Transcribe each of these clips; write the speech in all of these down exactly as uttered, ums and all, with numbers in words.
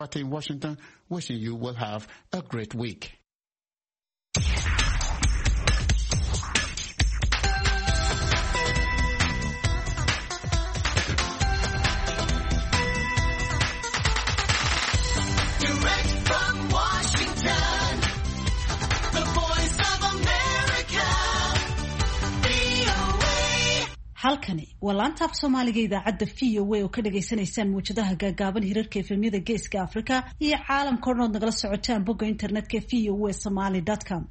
In Washington, wishing you will have a great week. Direct from Washington, the voice of America, V O A. halkani waa laanta af Soomaaliga idaacadda V O A oo ka dhageysanaysaan muujadaha gaagaaban hirarka efemyada Geeska Afrika iyo caalamka oo dhan nagala socotaan bogga internetka v o a somali dot com.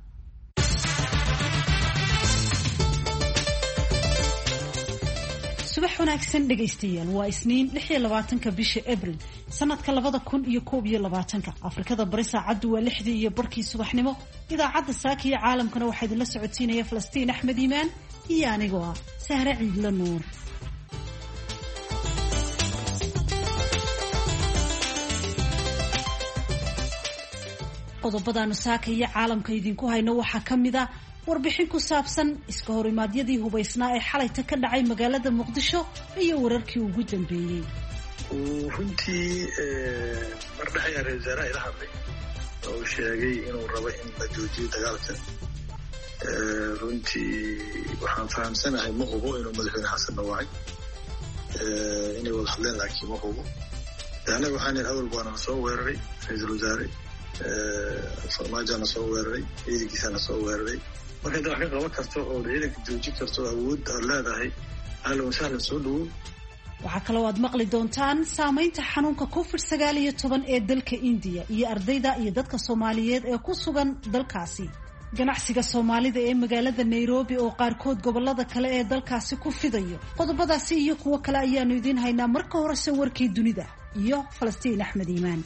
subax wanaagsan dhegaystayaal waa isniin lix iyo labaatanka bisha Abriil sanadka labada kun iyo koob iyo labaatanka Afrikada bari saacadu waa lixdii iyo barkii subaxnimo idaacadda saaka iyo caalamkana waxaa idinla socodsiinaya Falastiin Axmed Iimaan iyo anigoo ah Sahra Ciidla Nuur. qodobadaanu saaka iyo caalamka idinku hayno waxaa ka mid ah warbixin ku saabsan iska horimaadyadii hubaysnaa ee xalayta ka dhacay magaalada Muqdisho iyo wararkii ugu dambeeyay. runtii mar dhaxay reer wasaaraha ila hadlay oo sheegay inuu rabo in la joojiyo dagaalka. runtii waxaan fahamsanahay ma hubo inuu madaxweyne xasan dhawaacay inay wada hadleen laakiin ma hubo. anaga waxaan idhi awal baana soo weeraray ra-iisul wasaare farmaajoana soo weeraray ciidankiisana soo weeraray marka inta wax ka qaban karto oo ciidanka joojin karto awood aad leedahay ahlan wasahlan soo dhawow. waxaa kaloo aad maqli doontaan saamaynta xanuunka covid sagaal iyo toban ee dalka India iyo ardayda iyo dadka Soomaaliyeed ee ku sugan dalkaasi. ganacsiga Soomaalida ee magaalada Nairobi oo qaarkood gobolada kale ee dalkaasi ku fidayo. qodobadaasi iyo kuwo kale ayaanu idin haynaa marka hore warkii dunida iyo Falastiin Axmed Iimaan.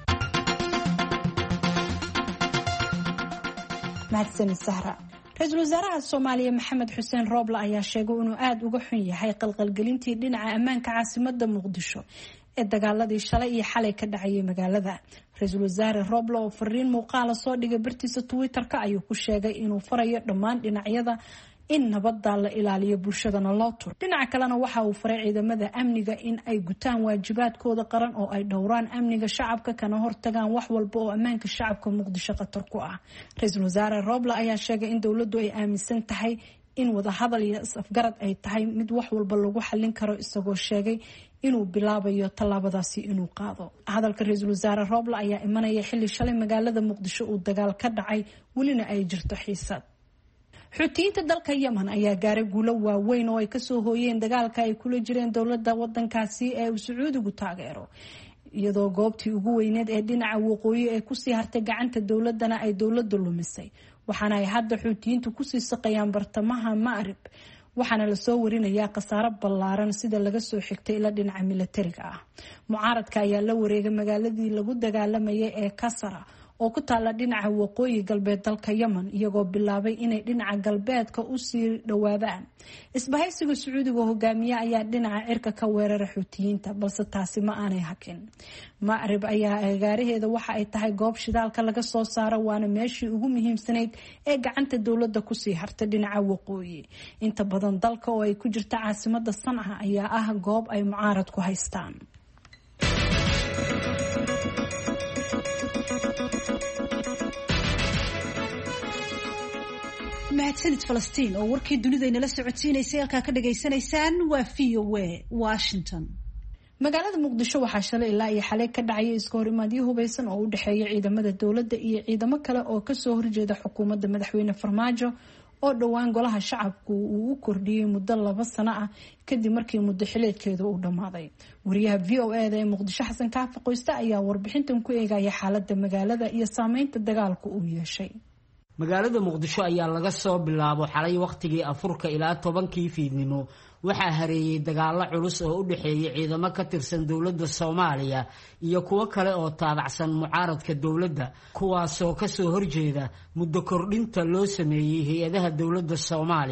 mahadsan Sahra. Ra-iisul wasaaraha Soomaaliya Maxamed Xuseen Rooble ayaa sheegay inuu aad uga xun yahay qalqalgelintii dhinaca ammaanka caasimadda Muqdisho ee dagaaladii shalay iyo xalay ka dhacay magaalada. Ra-iisul wasaare Rooble oo fariin muuqaal soo dhigay bartiisa Twitter-ka ayuu ku sheegay inuu farayo dhammaan dhinacyada in nabadda la ilaaliyo bulshadana loo turo. dhinaca kalena waxa uu faray ciidamada amniga in ay gutaan waajibaadkooda qaran oo ay dhowraan amniga shacabka kana hortagaan wax walba oo ammaanka shacabka Muqdisho khatar ku ah. Ra-iisul wasaare Rooble ayaa sheegay in dawladdu ay aaminsan tahay in wada hadal iyo is-afgarad ay tahay mid wax walba lagu xallin karo isagoo sheegay inuu bilaabayo tallaabadaasi inuu qaado. hadalka ra-iisul wasaare Rooble ayaa imanaya xilli shalay magaalada Muqdisho uu dagaal ka dhacay welina ay jirto xiisad. xuutiyiinta dalka Yemen ayaa gaaray guulo waaweyn oo ay ka soo hooyeen dagaalka ay kula jireen dowladda wadankaasi ee uu Sacuudigu taageero iyadoo goobtii ugu weyneed ee dhinaca waqooyi ee ku sii hartay gacanta dowladana ay dowladda lumisay waxaana ay hadda xuutiyiintu ku sii saqayaan bartamaha Ma'rib waxaana la soo warinayaa khasaaro ballaaran sida laga soo xigtay ila dhinaca militariga ah. mucaaradka ayaa la wareegay magaaladii lagu dagaalamayay ee Kasara oo ku taala dhinaca waqooyi galbeed dalka Yemen iyagoo bilaabay inay dhinaca galbeedka u sii dhawaadaan. isbahaysiga Sacuudiga hogaamiye ayaa dhinaca cirka ka weeraray xuutiyiinta balse taasi ma aanay hakin. Ma'rib ayaa agaaraheeda waxa ay tahay goob shidaalka laga soo saaro waana meeshii ugu muhiimsanayd ee gacanta dowladda ku sii hartay dhinaca waqooyi. inta badan dalka oo ay ku jirta caasimadda Sanca ayaa ah goob ay mucaarad ku haystaan. mahadsanid Falastiin oo warkii dunida inala socodsiinaysay halka ka dhageysanaysaan waa V O A Washington. magaalada Muqdisho waxaa shalay ilaa iyo xalay ka dhacay iska horimaadyo hubeysan oo u dhaxeeya ciidamada dowladda iyo ciidamo kale oo ka soo horjeeda xukuumadda madaxweyne Farmaajo oo dhawaan golaha shacabku uu u kordhiyay muddo laba sano ah kadib markii muddo xileedkeedu uu dhamaaday. wariyaha V O A ee Muqdisho Xasan Kaafi Qoyste ayaa warbixintan ku eegaya xaaladda magaalada iyo saameynta dagaalku uu yeeshay. magaalada Muqdisho ayaa laga soo bilaabo xalay waqtigii afurka ilaa tobankii fiidnimo waxaa hareeyay dagaalo culus oo u dhaxeeyay ciidamo ka tirsan dowladda Soomaaliya iyo kuwo kale oo taabacsan mucaaradka dowladda kuwaas oo ka soo horjeeda muddo kordhinta loo sameeyay hay'adaha dowladda Soomaaliya.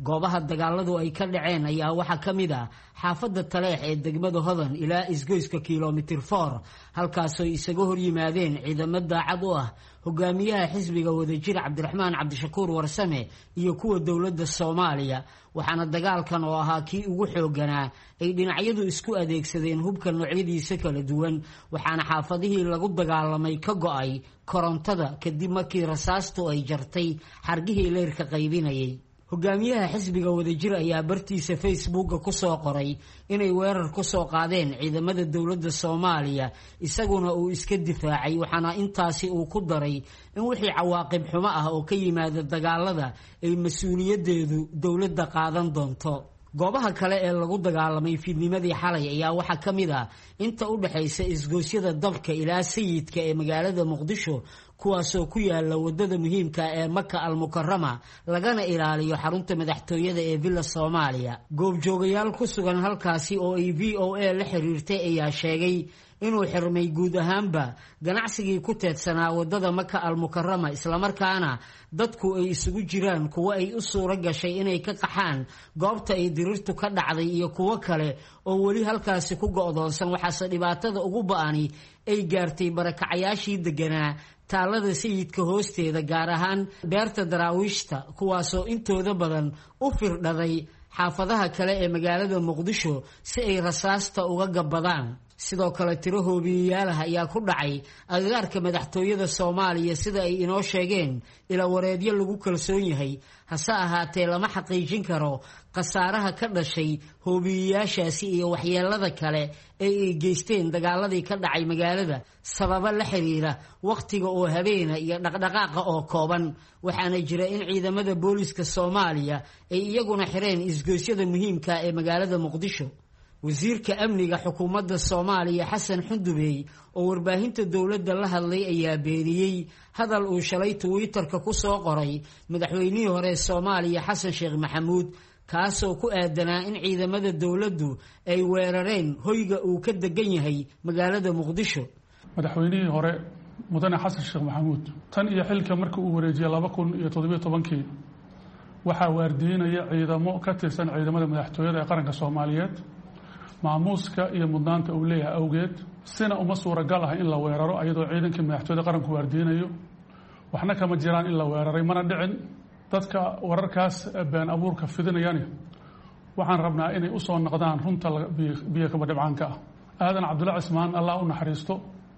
goobaha dagaaladu ay ka dhaceen ayaa waxaa ka mid ah xaafadda taleex ee degmada hodan ilaa isgoyska kilomitir for halkaasoo isaga hor yimaadeen ciidamo daacad u ah hogaamiyaha xisbiga wadajir cabdiraxmaan cabdishakuur warsame iyo kuwa dowladda soomaaliya waxaana dagaalkan oo ahaa kii ugu xooganaa ay dhinacyadu isku adeegsadeen hubka noocyadiisa kala duwan waxaana xaafadihii lagu dagaalamay ka go-ay korontada kadib markii rasaastu ay jartay xargihii leyrka qaybinayay hogaamiyaha xisbiga wadajir ayaa bartiisa facebooka ku soo qoray inay weerar ku soo qaadeen ciidamada dowladda soomaaliya isaguna uu iska difaacay waxaana intaasi uu ku daray in wixii cawaaqib xumo ah oo ka yimaada dagaalada ay mas-uuliyadeedu dowladda qaadan doonto goobaha kale ee lagu dagaalamay fiidnimadii xalay ayaa waxaa ka mid ah inta u dhaxaysa isgoosyada dalka ilaa sayidka ee magaalada muqdisho kuwaasoo ku yaala wadada muhiimka ee maka almukarama lagana ilaaliyo xarunta madaxtooyada ee villa soomaaliya goobjoogayaal ku sugan halkaasi oo ay v o a la xiriirtay ayaa sheegay inuu xirmay guud ahaanba ganacsigii ku teedsanaa wadada maka almukarama islamarkaana dadku ay isugu jiraan kuwo ay u suuro gashay inay ka qaxaan goobta ay dirirtu ka dhacday iyo kuwo kale oo weli halkaasi ku go'doonsan waxaase dhibaatada ugu ba'ani ay gaartay barakacayaashii deganaa taalada sayidka hoosteeda gaar ahaan beerta daraawiishta kuwaasoo intooda badan u firdhaday xaafadaha kale ee magaalada muqdisho si ay rasaasta uga gabbadaan sidoo kale tiro hoobiyeyaalaha ayaa ku dhacay agagaarka madaxtooyada soomaaliya sida ay inoo sheegeen ila wareedyo lagu kalsoon yahay hase ahaatee lama xaqiijin karo khasaaraha ka dhashay hoobiyeyaashaasi iyo waxyeelada kale ee ay geysteen dagaaladii ka dhacay magaalada sababo la xiriira wakhtiga oo habeena iyo dhaqdhaqaaqa oo kooban waxaana jira in ciidamada booliska soomaaliya ay iyaguna xireen isgoosyada muhiimka ee magaalada muqdisho wasiirka amniga xukuumadda soomaaliya xasan xundubey oo warbaahinta dowladda la hadlay ayaa beeniyey hadal uu shalay twitter-ka ku soo qoray madaxweynihii hore ee soomaaliya xasan sheekh maxamuud kaasoo ku aadanaa in ciidamada dowladdu ay weerareen hoyga uu ka degan yahay magaalada muqdisho madaxweynihii hore mudane xasan sheekh maxamuud tan iyo xilka markii uu wareejiyey laba kun iyo toddobiyo tobankii waxaa waardiinaya ciidamo ka tirsan ciidamada madaxtooyada ee qaranka soomaaliyeed maamuuska iyo mudnaanta uu leeyahay awgeed sina uma suuragal ah in la weeraro ayadoo ciidankii madaxtooyada qaranku waardiinayo waxna kama jiraan in la weeraray mana dhicin dadka wararkaas been abuurka fidinayani waxaan rabnaa inay u soo noqdaan runta biyo kaba dhibcaanka ah aadan cabdulla cismaan allah u naxariisto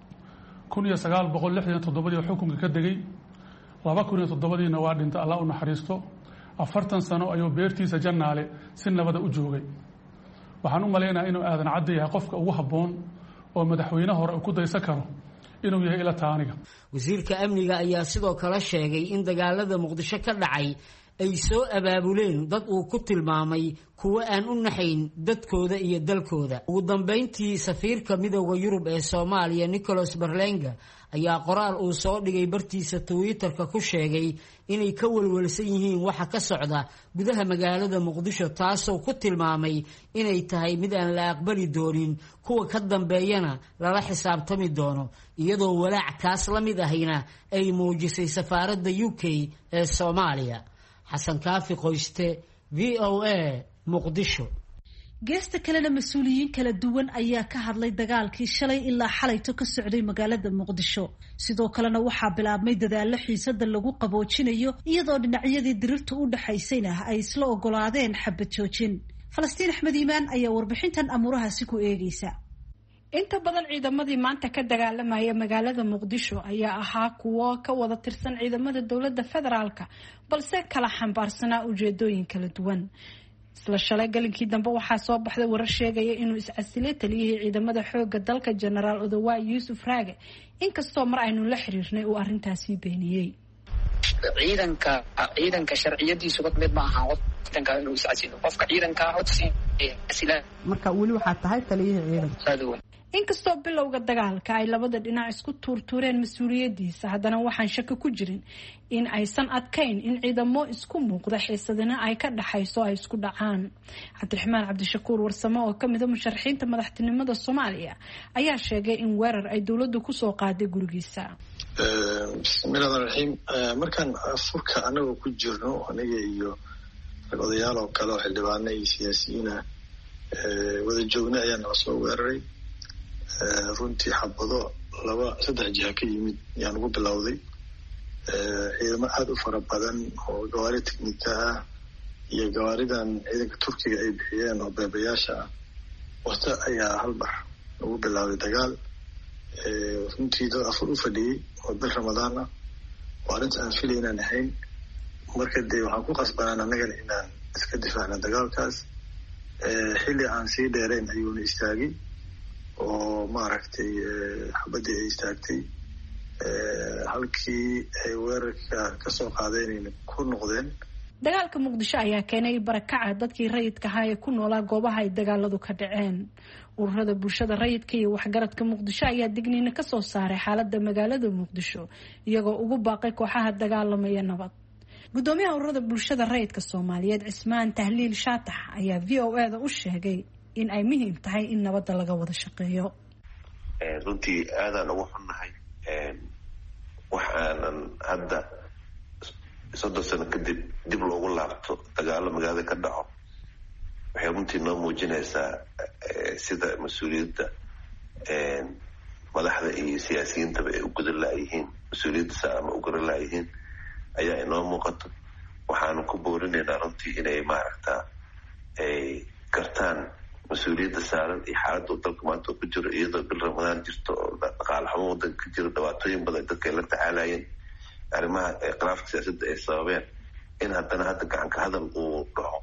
kun iyo sagaal boqol lixdan toddobadii xukunka ka degay laba kun iyo toddobadiina waa dhintay allah u naxariisto afartan sano ayuu beertiisa jannaale si nabada u joogay waxaan u malaynayaa inuu aadan cadda yahay qofka ugu habboon oo madaxweyne hore uu ku daysan karo inuu yahay ila taaniga wasiirka amniga ayaa sidoo kale sheegay in dagaalada muqdisho ka dhacay ay soo abaabuleen dad uu ku tilmaamay kuwo aan u naxayn dadkooda iyo dalkooda ugu dambeyntii safiirka midooda yurub ee soomaaliya nicholas berlenga ayaa qoraal uu soo dhigay bartiisa twitter-ka ku sheegay inay ka walwalsan yihiin waxa ka socda gudaha magaalada muqdisho taasoo ku tilmaamay inay tahay mid aan la aqbali doonin kuwa ka dambeeyana lala xisaabtami doono iyadoo walaac kaas la mid ahayna ay muujisay safaaradda u k ee soomaaliya xasan kaafi qoyste v o a muqdisho geesta kalena mas-uuliyiin kala duwan ayaa ka hadlay dagaalkii shalay ilaa xalayto ka socday magaalada muqdisho sidoo kalena waxaa bilaabmay dadaalo xiisada lagu qaboojinayo iyadoo dhinacyadii dirirta u dhaxaysayna ay isla ogolaadeen xabad joojin falastiin axmed iimaan ayaa warbixintan amuurahaasi ku eegaysa inta badan ciidamadii maanta ka dagaalamaya magaalada muqdisho ayaa ahaa kuwo ka wada tirsan ciidamada dowladda federaalka balse kala xambaarsanaa ujeedooyin kala duwan isla shalay galinkii dambe waxaa soo baxday warar sheegaya inuu iscasilay taliyihii ciidamada xooga dalka jenaraal odawaay yuusuf raage inkastoo mar aynu la xiriirnay uu arintaasi beeniyey ciidanka ciidanka sharciyadiisu mid ma aha ciidanka inuu iscasilo qofka ciidanka codsi isla marka wali waxa tahay taliyihii ciidanka inkastoo bilowga dagaalka ay labada dhinac isku tuurtuureen mas-uuliyadiisa haddana waxaan shaki ku jirin in aysan adkayn in ciidamo isku muuqda xiisadina ay ka dhaxayso ay isku dhacaan cabdiraxmaan cabdishakuur warsame oo ka mida musharaxiinta madaxtinimada soomaaliya ayaa sheegay in weerar ay dowladdu kusoo qaaday gurigiisa bismillahi raxiim markaan furka anagoo ku jirno aniga iyo odayaal oo kale oo xildhibaano iyo siyaasiyiin ah wada joogna ayaa nala soo weeraray. runtii xabado laba saddex jiha ka yimid yaan ugu bilowday. ciidamo aada u fara badan oo gawaari teknika ah iyo gawaaridan ciidanka turkiga ay bixiyeen oo beebayaasha ah wata ayaa halbar ugu bilowday dagaal. runtii dad afur u fadhiyey oo bil ramadaan ah oo arrinta aan filay inaan ahayn. marka dee waxaan ku qasbanaan annagana inaan iska difaacna dagaalkaas. xilli aan sii dheerayn ayuuna istaagay oo maaragtay xabadii ay istaagtay. halkii ay weerarka ka soo qaadeenayna ku noqdeen. dagaalka muqdisho ayaa keenay barakaca dadkii rayidka ahaa ee ku noolaa goobaha ay dagaaladu ka dhaceen. ururada bulshada rayidka iyo waxgaradka muqdisho ayaa digniino ka soo saaray xaaladda magaalada muqdisho iyagoo ugu baaqay kooxaha dagaalamaya nabad. gudoomiyaha ururada bulshada rayidka Soomaaliyeed Cismaan Tahliil Shaatax ayaa V O A da u sheegay in ay muhiim tahay in nabadda laga wada shaqeeyo. runtii aadaan ugu xunnahay waxaanan hadda soddon sano kadib dib loogu laabto dagaalo magaalada ka dhaco. waxay runtii noo muujinaysaa sida mas-uuliyadda madaxda iyo siyaasiyiintaba ay u gudan laayihiin mas-uuliyadda saama u gudan laayihiin ayaa inoo muuqato. waxaanu ku boorinaynaa runtii inay maaragtaa ay gartaan mas-uuliyadda saaran iyo xaaladda uu dalka maanta ku jiro iyadoo bil ramadaan jirto oo dhaqaale xumo wadanka ka jiro dhibaatooyin badan dadka ay la tacaalayeen arrimaha khilaafka siyaasadda ay sababeen in haddana hadda gacanka hadal uu dhaco.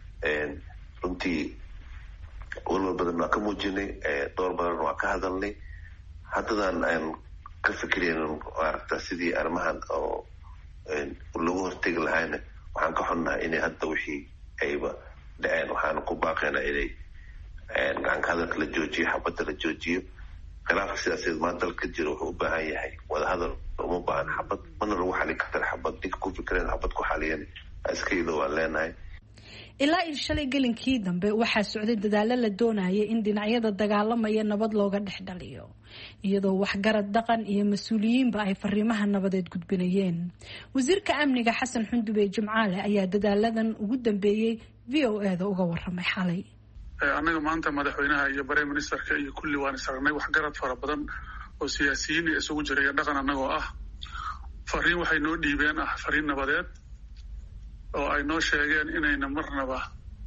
runtii walwal badan waa ka muujinay, dhowr badan waa ka hadalnay. haddadan aan ka fikirayno maaragta sidii arrimahan oo lagu hortegi lahayna waxaan ka xunnahay inay hadda wixii ayba dhaceen. waxaana ku baaqaynaa inay gacanka hadalka la joojiyo, xabadda la joojiyo. khilaafka siyaasadeed maanta dalka jiro wuxuu u baahan yahay wadahadal, uma baahan xabad. mana lagu xalin kara xabad. ninka ku fikireen xabad ku xaliyan askayda waan leenahay. ilaa iyo shalay gelinkii dambe waxaa socday dadaalo la doonayay in dhinacyada dagaalamaya nabad looga dhex dhaliyo, iyadoo waxgarad dhaqan iyo mas-uuliyiinba ay fariimaha nabadeed gudbinayeen. wasiirka amniga Xasan Xundube Jimcaale ayaa dadaaladan ugu dambeeyey V O A da uga waramay xalay. annaga maanta madaxweynaha iyo prime ministerka iyo kulli waan isragnay waxgarad fara badan oo siyaasiyiin isugu jiray dhaqan annagoo ah. fariin waxay noo dhiibeen ah fariin nabadeed oo ay noo sheegeen inayna marnaba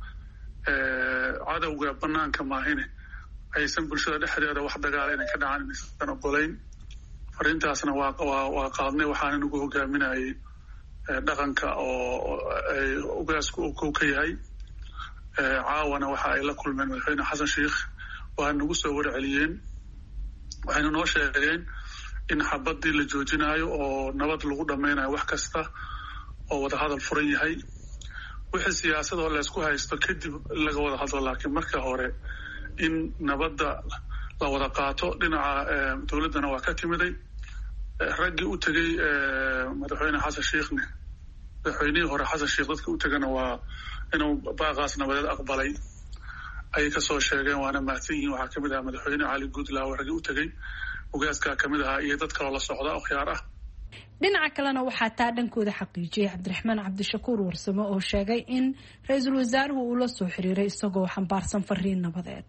cadowga banaanka maahine aysan bulshada dhexdeeda wax dagaala inay ka dhacaan inaysan ogolayn. fariintaasna waa waa qaadnay. waxaana nagu hogaaminayay dhaqanka oo ay ugaasku uu kow ka yahay. caawana waxa ay la kulmeen madaxweyne xasan sheikh waa nagu soo warceliyeen. waxayna noo sheegeen in xabadii la joojinayo oo nabad lagu dhammaynayo wax kasta oo wada hadal furan yahay. wixii siyaasadoo laysku haysto kadib laga wada hadlo, laakiin marka hore in nabadda la wada qaato. dhinaca dowladdana waa ka timiday. raggii u tegey madaxweyne xasan sheikhne madaxweynihii hore xasan sheikh dadka u tegana waa inuu baaqaas nabadeed aqbalay ayay kasoo sheegeen, waana mahadsan yihiin. waxaa kamid ahaa madaxweyne cali guudlaawe raggii u tegey, ugaaskaa kamid ahaa iyo dad kaloo la socda oo khiyaar ah. dhinaca kalena waxaa taa dhankooda xaqiijiyay Cabdiraxmaan Cabdishakuur Warsamo oo sheegay in ra-iisul wasaaruhu uu la soo xiriiray isagoo xambaarsan fariin nabadeed.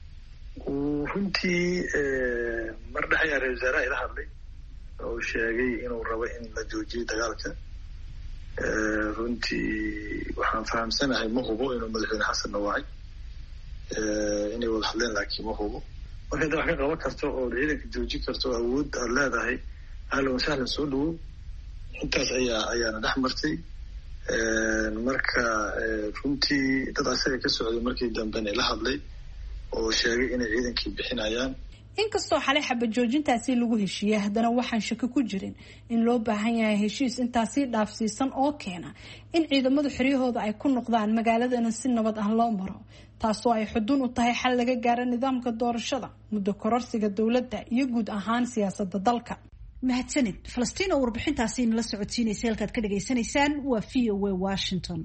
runtii mar dhex ayaa ra-isul wasaaraha ila hadlay oo sheegay inuu rabo in la joojiyo dagaalka. runtii waxaan fahamsanahay ma hubo inuu madaxweyne xasanna wacay inay wada hadleen, laakiin ma hubo. marka inta wax ka qaban karto oo ciidanka joojin karto awood aad leedahay ahlan wasahlan soo dhawow. intaas ayaa ayaana dhex martay. marka runtii dad asaga ka socday markii dambena ila hadlay oo sheegay inay ciidankii bixinayaan. inkastoo xalay xabad joojintaasi lagu heshiiyey, haddana waxaan shaki ku jirin in loo baahan yahay heshiis intaasi dhaafsiisan oo keena in ciidamadu xiryahooda ay ku noqdaan magaaladana si nabad ah loo maro, taasoo ay xuduun u tahay xal laga gaaro nidaamka doorashada, muddo kororsiga dowladda iyo guud ahaan siyaasadda dalka. mahadsanid Falastiin oo warbixintaasi inala socodsiinaysa. halkaad ka dhageysanaysaan waa V O A Washington.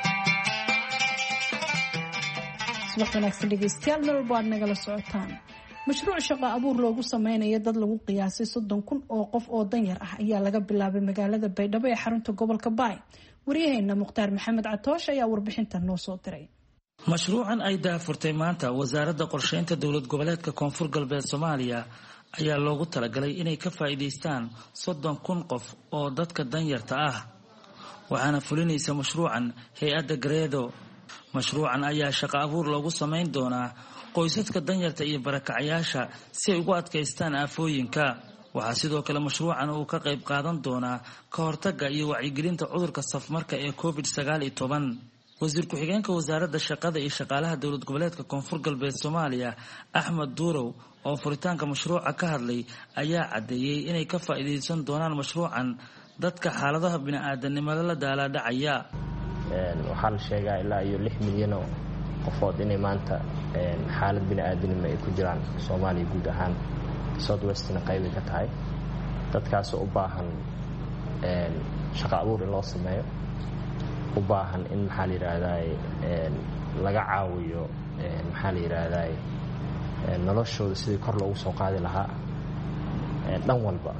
subax wanaagsan dhegeystayaal, meel walba aad nagala socotaan. mashruuc shaqo abuur loogu sameynayo dad lagu qiyaasay soddon kun oo qof oo danyar ah ayaa laga bilaabay magaalada Baydhabo ee xarunta gobolka Baay. Wariyaheena Mukhtaar Maxamed Catoosh ayaa warbixintan noo soo diray. mashruucan ay daafurtay maanta wasaaradda qorsheynta dowlad goboleedka Koonfur Galbeed Soomaaliya ayaa loogu talagalay inay ka faa'iideystaan soddon kun qof oo dadka danyarta ah, waxaana fulinaysa mashruucan hay'adda Gareedo. mashruucan ayaa shaqo abuur loogu sameyn doonaa qoysaska danyarta iyo barakacayaasha si ay ugu adkaystaan aafooyinka. waxaa sidoo kale mashruucan uu ka qayb qaadan doonaa ka hortagga iyo wacyigelinta cudurka safmarka ee covid sagaal iyo toban. wasiir ku-xigeenka wasaaradda shaqada iyo shaqaalaha dowlad goboleedka Koonfur Galbeed Soomaaliya Axmed Duurow oo furitaanka mashruuca ka hadlay ayaa cadeeyay inay ka faa'iideysan doonaan mashruucan dadka xaaladaha bini'aadanimada la daala dhacaya. waxaa la sheegaa ilaa iyo lix milyan oo qofood inay maanta xaalad bini'aadanimo ay ku jiraan Soomaaliya guud ahaan South Westna qayb ka tahay. dadkaas oo u baahan shaqo abuur in loo sameeyo, u baahan in maxaa la yiraahdaa laga caawiyo maxaa la yiraahdaa noloshooda sidii kor loogu soo qaadi lahaa dhan walba.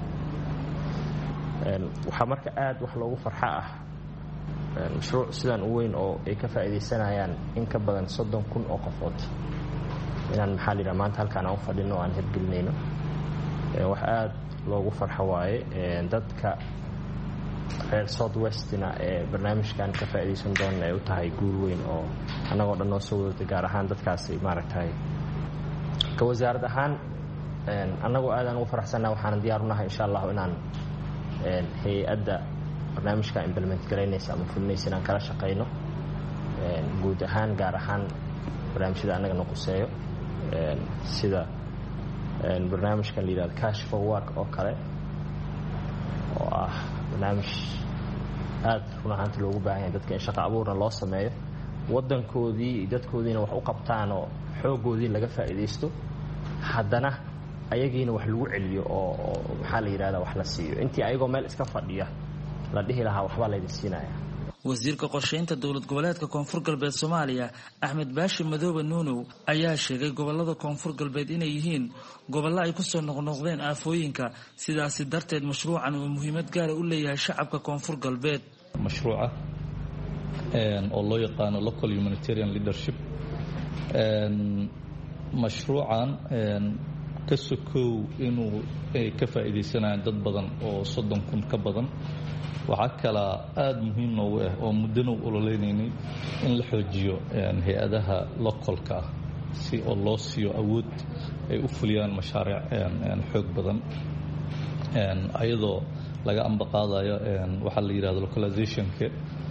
waxaa marka aad wax loogu farxa ah mashruuc sidan u weyn oo ay ka faa'iideysanayaan in ka badan soddon kun oo qofood inaan maxaa la yiraahdaa maanta halkaan aan u fadhino aan hirgelinayno. wax aad loogu farxo waaye dadka reer South Westna ee barnaamijkan ka faa'iideysan doona ay u tahay guul weyn oo anagoo dhan noo soo wada gaar ahaan dadkaasi maaragtay ka wasaarad ahaan anagoo aad aan ugu faraxsanahay. waxaan diyaar u nahay insha Allah inaan hay'adda barnaamijka implement gareynaysa ama fulinaysa inaan kala shaqeyno guud ahaan gaar ahaan barnaamijyada anaga noo quseeyo sida barnaamijkan la yiraahdo Cash for Work oo kale oo ah barnaamij aad run ahaantii loogu baahan yahay dadka in shaqo abuurna loo sameeyo, wadankoodii iyo dadkoodiina wax u qabtaan oo xoogoodii laga faa'iideysto, haddana ayagiina wax lagu celiyo oo maxaa la yiraahdaa wax la siiyo intii ayagoo meel iska fadhiya la dhihi lahaa waxba la idin siinaya. wasiirka qorsheynta dowlad goboleedka Koonfur Galbeed Soomaaliya Axmed Baashi Madoobe Nuunow ayaa sheegay gobolada Koonfur Galbeed inay yihiin gobollo ay ku soo noqnoqdeen aafooyinka, sidaas darteed mashruucan uu muhiimad gaar ah u leeyahay shacabka Koonfur Galbeed. mashruuca een oo loo yaqaan local humanitarian leadership een mashruucan een ka sokow inuu ka faa'iideysanayaan dad badan oo soddon kun ka badan. waxaa kala aad muhiim noogu ah oo muddana u ololeynayay in la xoojiyo hay'adaha localka si oo loo siiyo awood ay u fuliyaan mashaariic xoog badan ayadoo laga ambaqaadayo waxa la yiraahdo localization-ka.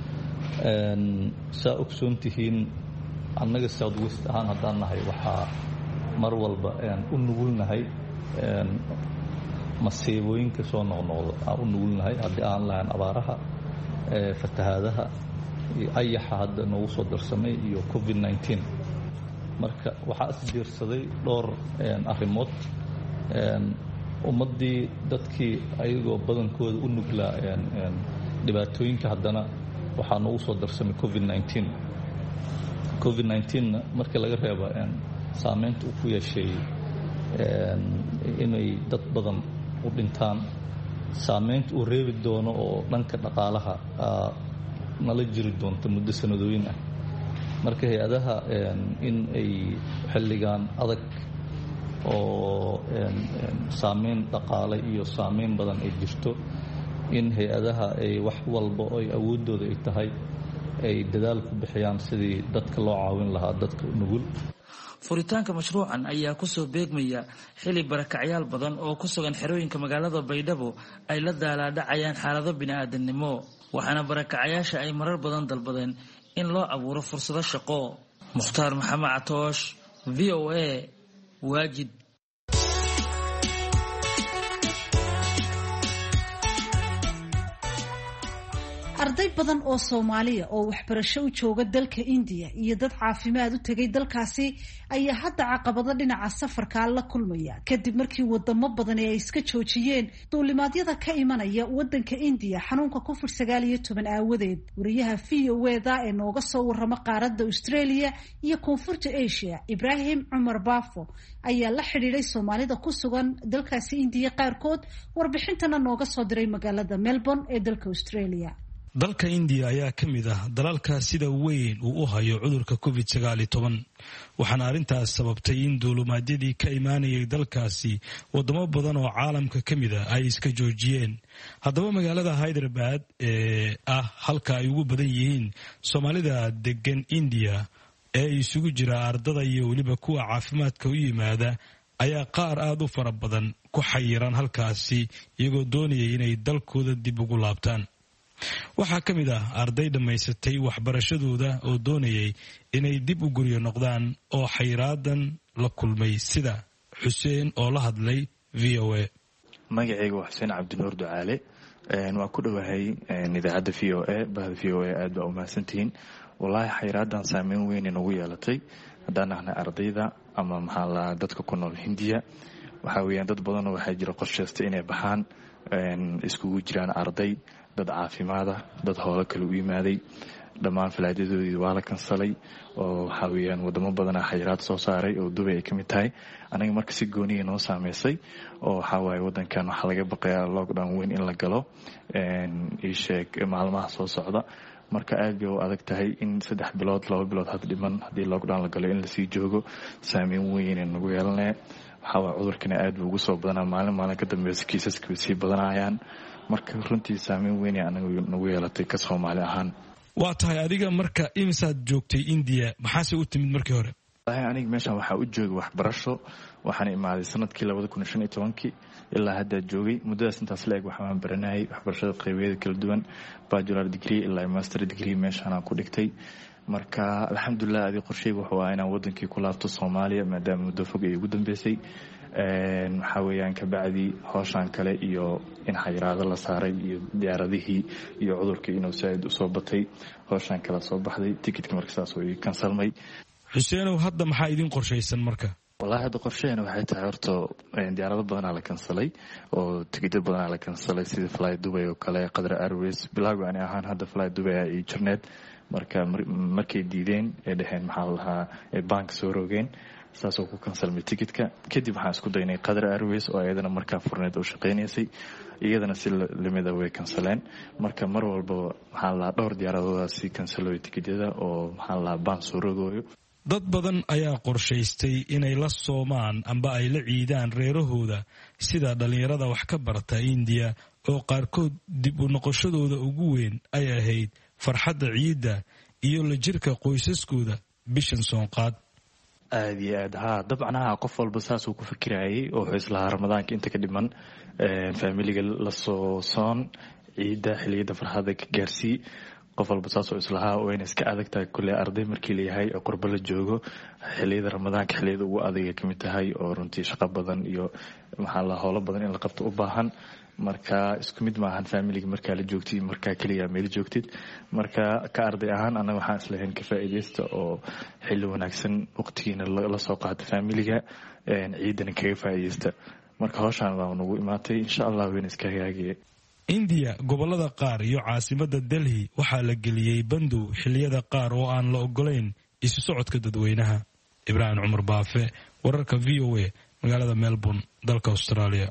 saa ogsoon tihiin annaga South West ahaan haddaan nahay waxaa mar walba u nugulnahay masiibooyinka soo noqnoqdo aan u nugulnahay haddii aan lahayn abaaraha, fatahaadaha iyo ayaxa hadda noogu soo darsamay iyo covid nineteen. marka waxaa isbiirsaday dhowr arrimood. ummaddii dadkii ayagoo badankooda u nuglaa dhibaatooyinka haddana waxaa noogu soo darsamay covid nineteen. covid nineteen-na markii laga reebo saameynta uu ku yeeshay inay dad badan u dhintaan, saameynta uu reebi doono oo dhanka dhaqaalaha nala jiri doonto muddo sanadooyin ah. marka hay-adaha in ay xilligan adag oo saameyn dhaqaale iyo saameyn badan ay jirto, in hay-adaha ay wax walba oo ay awoodooda ay tahay ay dadaal ku bixiyaan sidii dadka loo caawin lahaa dadka nugul. furitaanka mashruucan ayaa ku soo beegmaya xili barakacyaal badan oo ku sugan xerooyinka magaalada Baydhabo ay la daalaadhacayaan xaalado bini'aadanimo, waxaana barakacyaasha ay marar badan dalbadeen in loo abuuro fursado shaqo. Mukhtaar Maxamed Catoosh, V O A, Waajid. arday badan oo Soomaaliya oo waxbarasho u jooga dalka India iyo dad caafimaad u tagay dalkaasi ayaa hadda caqabado dhinaca safarka la kulmaya kadib markii wadamo badan ay iska joojiyeen duulimaadyada ka imanaya wadanka India xanuunka covid sagaal iyo toban aawadeed. Wariyaha V O A da ee nooga soo warrama qaaradda Australia iyo Koonfurta Asia Ibrahim Cumar Baafo ayaa la xiriiray Soomaalida ku sugan dalkaasi India qaarkood, warbixintana nooga soo diray magaalada Melbourne ee dalka Australia. dalka India ayaa ka mid ah dalalka sida weyn uu u hayo cudurka covid sagaal iyo toban waxaana arrintaas sababtay in duulimaadyadii ka imaanayay dalkaasi wadamo badan oo caalamka ka mid ah ay iska joojiyeen. haddaba magaalada Hyderabad ee ah halka ay ugu badan yihiin Soomaalida degan India ee isugu jira ardada iyo weliba kuwa caafimaadka u yimaada ayaa qaar aad u fara badan ku xayiran halkaasi iyagoo doonayay inay dalkooda dib ugu laabtaan. waxaa ka mid ah arday dhammaysatay waxbarashadooda oo doonayay inay dib u guryo noqdaan oo xayraadan la kulmay sida Xuseen oo la hadlay V O A. magacaygu waa Xuseen Cabdinuur Ducaale waan ku dhawahay idaacadda V O A bahda V O A aad baa u mahadsantihiin. wallaahi xayraadan saameyn weyn inagu yeelatay haddaan nahnay ardayda ama maxaa la dadka ku nool Hindiya. waxaa weeyaan dad badan oo waxaa jira qorsheysta inay baxaan iskugu jiraan arday, dad caafimaada, dad howlo kale u yimaaday. dhammaan falaajadoodii waa la kansalay oo waxaa weeyaan wadamo badan ah xayiraad soo saaray oo Dubai ay ka mid tahay. anaga marka si gooniya noo saameysay oo waxaa waaye wadankan waxaa laga baqayaa lockdown weyn in la galo ii sheeg maalmaha soo socda. marka aad bay u adag tahay in saddex bilood laba bilood had dhiman haddii lockdown la galo in lasii joogo saameyn weyn nagu yeelanaya. waxaa waaye cudurkana aad buu ugu soo badanaa maalin maalin ka dambeysa kiisaska way sii badanayaan. marka runtii saameyn weyn anagu nagu yeelatay ka Soomaali ahaan. waa tahay adiga marka imisaad joogtay India maxaase u timid markii hore? wallaahi aniga meeshan waxaa u joogay waxbarasho. waxaan imaaday sanadkii labada kun iyo shan iyo tobankii ilaa hadda joogay. muddadaas intaas la eg waxaan baranayay waxbarashada qaybeeda kala duwan, bachelor degree ilaa master degree meeshaan aan ku dhigtay. marka alxamdulilah adi qorsheyga wuxuu ahaa inaan wadankii ku laabto Soomaaliya maadaama muddo fog ay ugu dambeysay. waxaa weeyaan kabacdi howshaan kale iyo in xayiraado la saaray iyo diyaaradihii iyo cudurkii inuu saaid usoo batay howshaan kala soo baxday. tikitka marka saas oo ii kansalmay. Xuseenow hadda maxaa idin qorshaysan marka? wallaahi hadda qorsheena waxay tahay horta diyaarado badanaa la kansalay oo tikidyo badanaa la kansalay sida fly Dubai oo kale, Qatar Airways. bilaagu ani ahaan hadda fly Dubai ay jirneed marka markay diideen ee dhaheen maxaa lahaa ee bank soo rogeen saasoo ku kansalmay tikitka. kadib waxaan isku daynay Qatar Airways oo iyadana markaa furneed oo shaqeynaysay iyadana si lamida way kansaleen. marka mar walba maxaa lahaa dhowr diyaaradoodaasi kansalooy tikidyada oo maxaa lahaa bank soo rogooyo. dad badan ayaa qorshaystay inay la soomaan amba ay la ciidaan reerahooda sida dhalinyarada wax ka barata India oo qaarkood dib u noqoshadooda ugu weyn ay ahayd farxadda ciidda iyo la jirka qoysaskooda bishan soonqaad. aad iyo aad haa dabcan haa qof walba saasuu ku fikirayay oo wuxuu islahaa ramadaanka inta ka dhiman faamiliga lasoo soon ciidda xiliyada farxadda ka gaarsii. qof walba saasoo islahaa wayna iska adag tahay kulle arday markii layahay oo qurbo la joogo xiliyada ramadaanka xiliyada ugu adagay ka mid tahay oo runtii shaqo badan iyo maxaa la howlo badan in la qabto u baahan. marka isku mid maahan faamiliga markaa la joogtid markaa keliya meel joogtid. marka ka arday ahaan annaga waxaan islahayn ka faa'iidaysta oo xilli wanaagsan waqtigiina la soo qaata faamiliga ciidana kaga faa'iidaysta. marka howshaan baa nagu imaatay insha allah wayna iska hagaagaya. India gobolada qaar iyo caasimadda Delhi waxaa la geliyey bandow xilliyada qaar oo aan la ogolayn isu socodka dadweynaha. Ibrahim Cumar Baafe, wararka V O A, magaalada Melbourne, dalka Australia.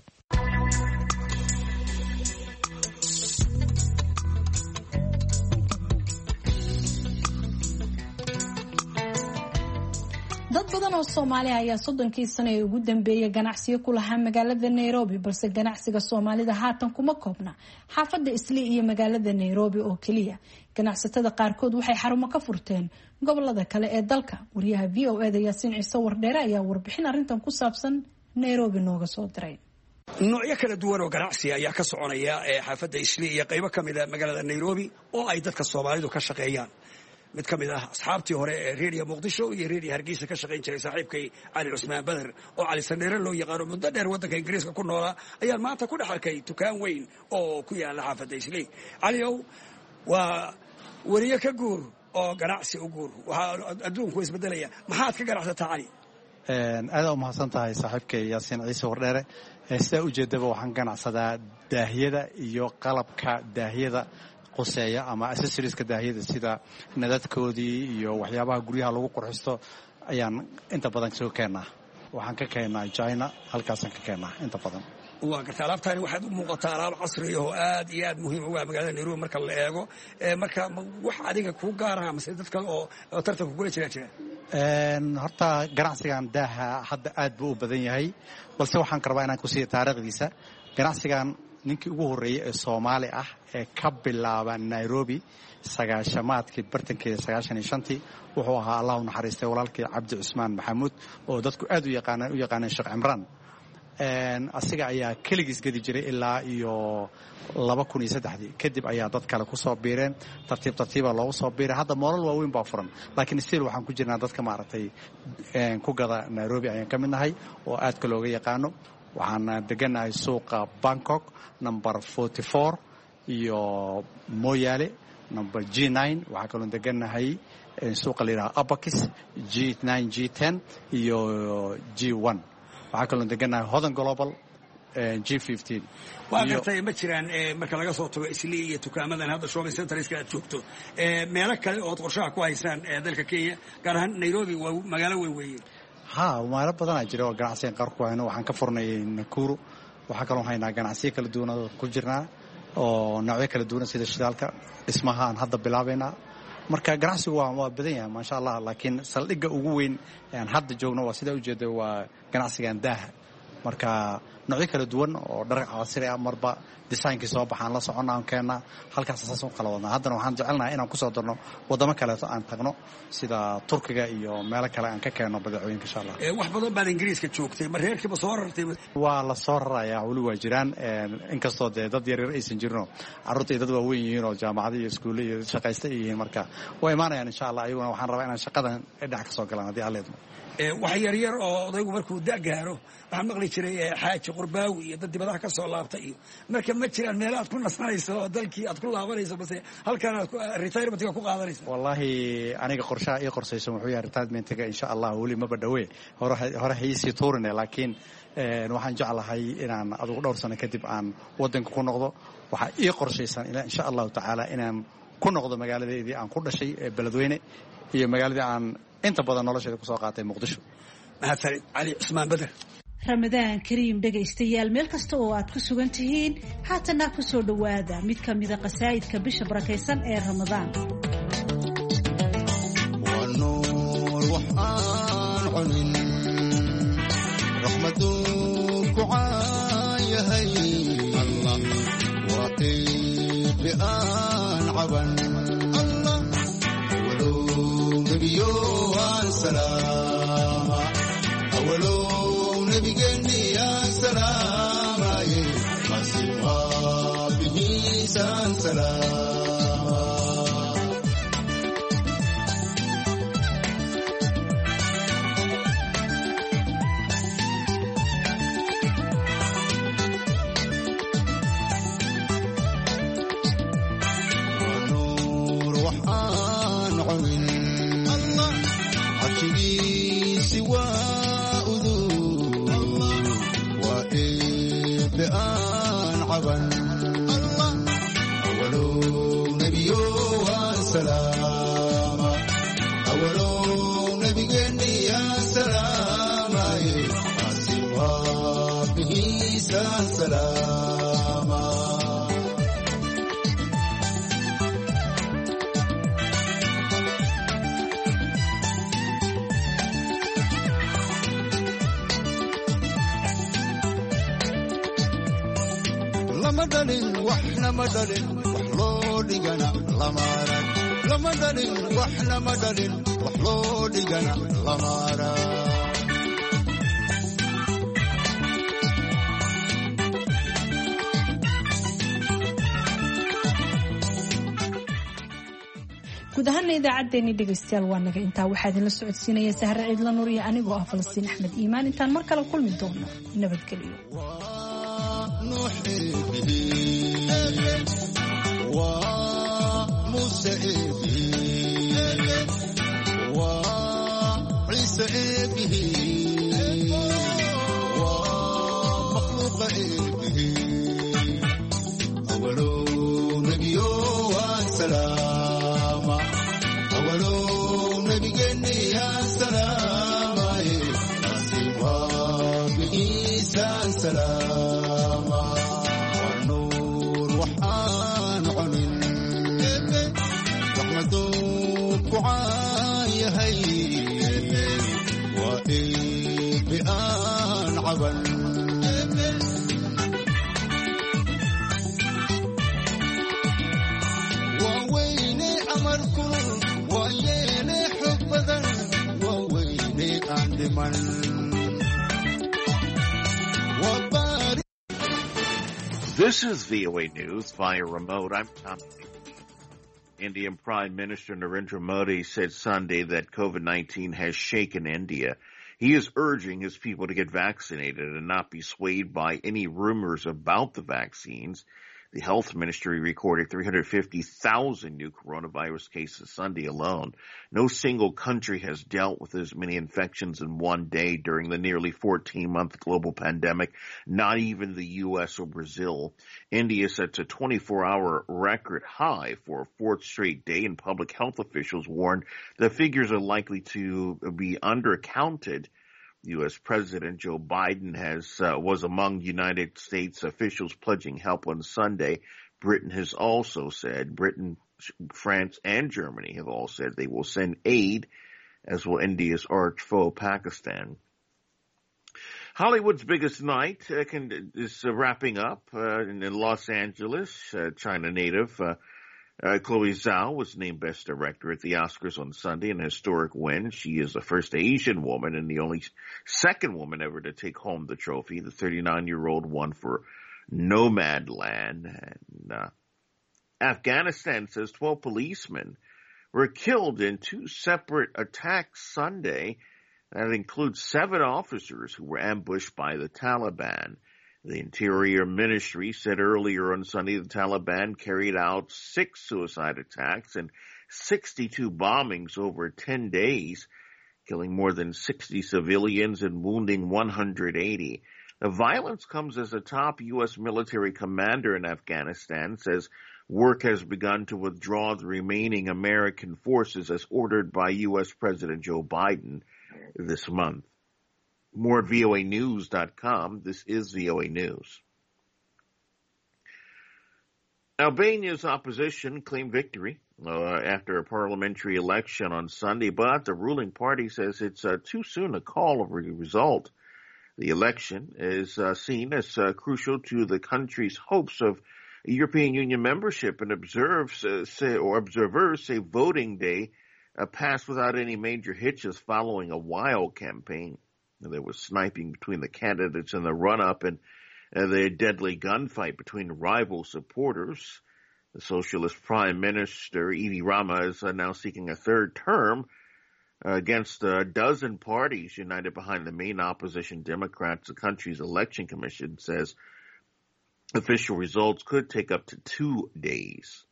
dad badan oo Soomaali ayaa soddonkii sano ee ugu dambeeyay ganacsiyo ku lahaa magaalada Nairobi balse ganacsiga Soomaalida haatan kuma koobna xaafadda Islii iyo magaalada Nairobi oo kaliya. ganacsatada qaarkood waxay xarumo ka furteen gobolada kale ee dalka. wariyaha V O A da Yaasiin Ciise Wardheere ayaa warbixin arrintan ku saabsan Nairobi nooga soo diray. noocyo kala duwan oo ganacsi ayaa ka soconaya ee xaafadda Islii iyo qaybo kamid ah magaalada Nairobi oo ay dadka Soomaalidu ka shaqeeyaan. mid ka mid ah asxaabtii hore ee Radio Muqdisho iyo Radio Hargeysa ka shaqeyn jiray saaxiibkay Cali Cusmaan Badar oo Cali Sandheere loo yaqaan muddo dheer waddanka Ingiriiska ku noolaa ayaa maanta ku dhex arkay dukaan weyn oo ku yaala xaafadda Islii. Cali ow waa weriye ka guur oo ganacsi u guur waxaa adduunku isbedelaya maxaad ka ganacsataa cali aada u mahadsan tahay saaxiibkay yaasiin ciise wardheere sidaa ujeedaba waxaan ganacsadaa daahiyada iyo qalabka daahiyada quseeya ama accessorieska daahiyada sida nadadkoodii iyo waxyaabaha guryaha lagu qurxisto ayaan inta badan soo keennaa waxaan ka keennaa china halkaasaan ka keennaa inta badan waa garta alaabtaani waxaad u muuqataa alaab casriya oo aad iyo aad muhiim uga magaalada nairobi marka la eego marka wax adiga kuu gaaraha mase dad kale oo tartanka kula jira jira horta ganacsigan daaha hadda aad buu u badan yahay balse waxaan ka rabaa inaan ku siiya taariikhdiisa ganacsigan ninkii ugu horreeyey ee soomaali ah ee ka bilaaba nairobi sagaashamaadkii bartankeeda sagaashan iyo shantii wuxuu ahaa allah u naxariistay walaalkii cabdi cusmaan maxamuud oo dadku aad u yaqaanaan u yaqaaneen sheekh cimraan asiga ayaa keligiis gedi jiray ilaa iyo laba kun iyo saddexdii kadib ayaa dad kale ku soo biireen tartiib tartiiba loogu soo biiray hadda moolal waaweyn baa furan laakiin stiil waxaan ku jirnaa dadka maaragtay ku gada nairobi ayaan ka mid nahay oo aadka looga yaqaano waxaan degannahay suuqa bangkok number forty four iyo moyaale number g nine waxaa kaloo degannahay suuqa la yidhaha abakis g nine g ten iyo g one waxaa kaloo degannahay hodan global g fifteen waa gartay ma jiraan marka laga soo tago islii iyo dukaamadan hadda shopping centerska aad joogto meelo kale ood qorshaha ku haysaan dalka kenya gaar ahaan nairobi waa magaalo weyn weeye ha meelo badanaa jira oo ganacsiga qaar ku hayno waxaan ka furnay nakuru waxaa kaloo haynaa ganacsiyo kala duwanoo ku jirnaa oo noocyo kala duwana sida shidaalka dhismaha aan hadda bilaabaynaa marka ganacsigu waa waa badan yahay maasha allah laakiin saldhigga ugu weyn aan hadda joogno waa sidaa ujeeda waa ganacsigan daaha marka noocyo kala duwan oo dhar casri ah marba designkii soo baxaan la soconna aan keennaa halkaas saas u kala wadnaa haddana waxaan jecelnahay inaan kusoo darno waddamo kaleeto aan tagno sida turkiga iyo meelo kale aan ka keenno badeecooyinka insha allah wax badan baad ingiriiska joogtay ma reerkiiba soo rartay waa la soo rarayaa weli waa jiraan inkastoo dee dad yaryar aysan jirino carruurta iyo dad waaweyn yihiin oo jaamacada iyo iskuulle iyo shaqaysta ay yihiin marka waa imaanayaan insha allah ayaguna waxaan rabaa inaan shaqadan dhinac ka soo galaan haddii alla idmo wax yaryar oo odaygu markuu da gaaro waxaan maqli jiray xaaji qurbaawi iyo dad dibadaha ka soo laabta iyo marka ma jiraan meelo aad ku nasanayso oo dalkii aad ku laabanayso base halkaan aad retirementga ku qaadanayso wallaahi aniga qorshaha ii qorsaysan wuxuu yahay retirementga insha allah weli maba dhawee hore hore haysii tuurine laakiin waxaan jeclahay inaan adugu dhowr sano kadib aan waddanka ku noqdo waxaa ii qorshaysan insha allahu tacaala inaan ku noqdo magaaladeedii aan ku dhashay ee beledweyne iyo magaaladii aan inta badan nolosheeda kusoo qaatay muqdisho mahadsanid cali cusmaan beder ramadaan kariim dhegaystayaal meel kasta oo aad ku sugan tihiin haatana ku soo dhowaada mid ka mida qasaa'idka bisha barakaysan ee ramadaan waa nuur wax aan cunin raxmaduu ku caayahay allah waa qiiqi aan caban awalow nabigeenni aan salaamaye masiwaabihiisaan salaama nuur wax aan cunin cabsigiisi waa udug waa eebe aan caban awalow nebiyo waan salaama awalow nebigeenni aan salaamaye maasi waabihiisaan salaama lama dhalin waxna ma dhalin wax loo dhigana lama arag lama dhalin waxna ma dhalin wax loo dhigana lama arag guud ahaana idaacaddeenii dhegaystayaal waa naga intaa waxaa idinla socodsiinaya sahre ciidla nuur iyo anigoo ah falastiin axmed iimaan intaan mar kale kulmi doono nabadgelyo waa موسى إبهي وعيسى إبهي ومخلوق إبهي أولو نبيو والسلام أولو نبي جني يا سلام نصيبا بإيسى سلام والنور وحان عنين رحمته كعاية هي وإيه بآن عبن وويني أمركم ويني حبذا وويني أندمن This is V O A News via remote. I'm Tom. Indian Prime Minister Narendra Modi said Sunday that COVID nineteen has shaken India. He is urging his people to get vaccinated and not be swayed by any rumors about the vaccines. The health ministry recorded three hundred fifty thousand new coronavirus cases Sunday alone. No single country has dealt with as many infections in one day during the nearly fourteen-month global pandemic, not even the U S or Brazil. India sets a twenty-four hour record high for a fourth straight day, and public health officials warned the figures are likely to be undercounted. U S. President Joe Biden has uh, was among United States officials pledging help on Sunday. Britain has also said, Britain, France, and Germany have all said they will send aid, as will India's arch foe, Pakistan. Hollywood's biggest night uh, can, is uh, wrapping up uh, in, in Los Angeles. Uh, China native uh, Uh, Chloe Zhao was named Best Director at the Oscars on Sunday, an historic win. She is the first Asian woman and the only second woman ever to take home the trophy. The thirty-nine-year-old won for Nomadland. And, uh, Afghanistan says twelve policemen were killed in two separate attacks Sunday. That includes seven officers who were ambushed by the Taliban. The Interior Ministry said earlier on Sunday the Taliban carried out six suicide attacks and sixty-two bombings over ten days, killing more than sixty civilians and wounding one hundred eighty. The violence comes as a top U S military commander in Afghanistan says work has begun to withdraw the remaining American forces as ordered by U S. President Joe Biden this month. More at V O A news dot com. This is V O A News. Albania's opposition claimed victory uh, after a parliamentary election on Sunday, but the ruling party says it's uh, too soon to call a result. The election is uh, seen as uh, crucial to the country's hopes of European Union membership, and observes uh, say, or observers say voting day uh, passed without any major hitches following a wild campaign. There was sniping between the candidates in the run-up, and uh, the deadly gunfight between rival supporters. The Socialist Prime Minister Edi Rama is uh, now seeking a third term uh, against a dozen parties united behind the main opposition Democrats. The country's election commission says official results could take up to two days.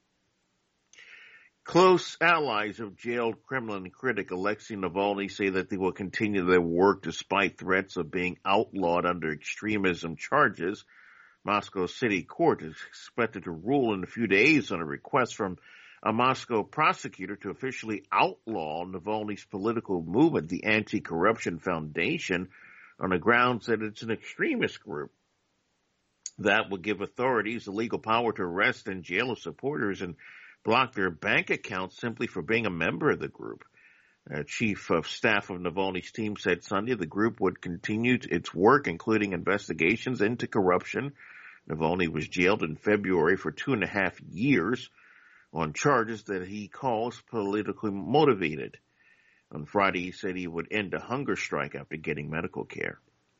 Close allies of jailed Kremlin critic Alexei Navalny say that they will continue their work despite threats of being outlawed under extremism charges. Moscow City Court is expected to rule in a few days on a request from a Moscow prosecutor to officially outlaw Navalny's political movement, the Anti-Corruption Foundation, on the grounds that it's an extremist group. That will give authorities the legal power to arrest and jail his supporters and block their bank accounts simply for being a member of the group. Uh, Chief of Staff of Navalny's team said Sunday the group would continue its work, including investigations into corruption. Navalny was jailed in February for two and a half years on charges that he calls politically motivated. On Friday, he said he would end a hunger strike after getting medical care.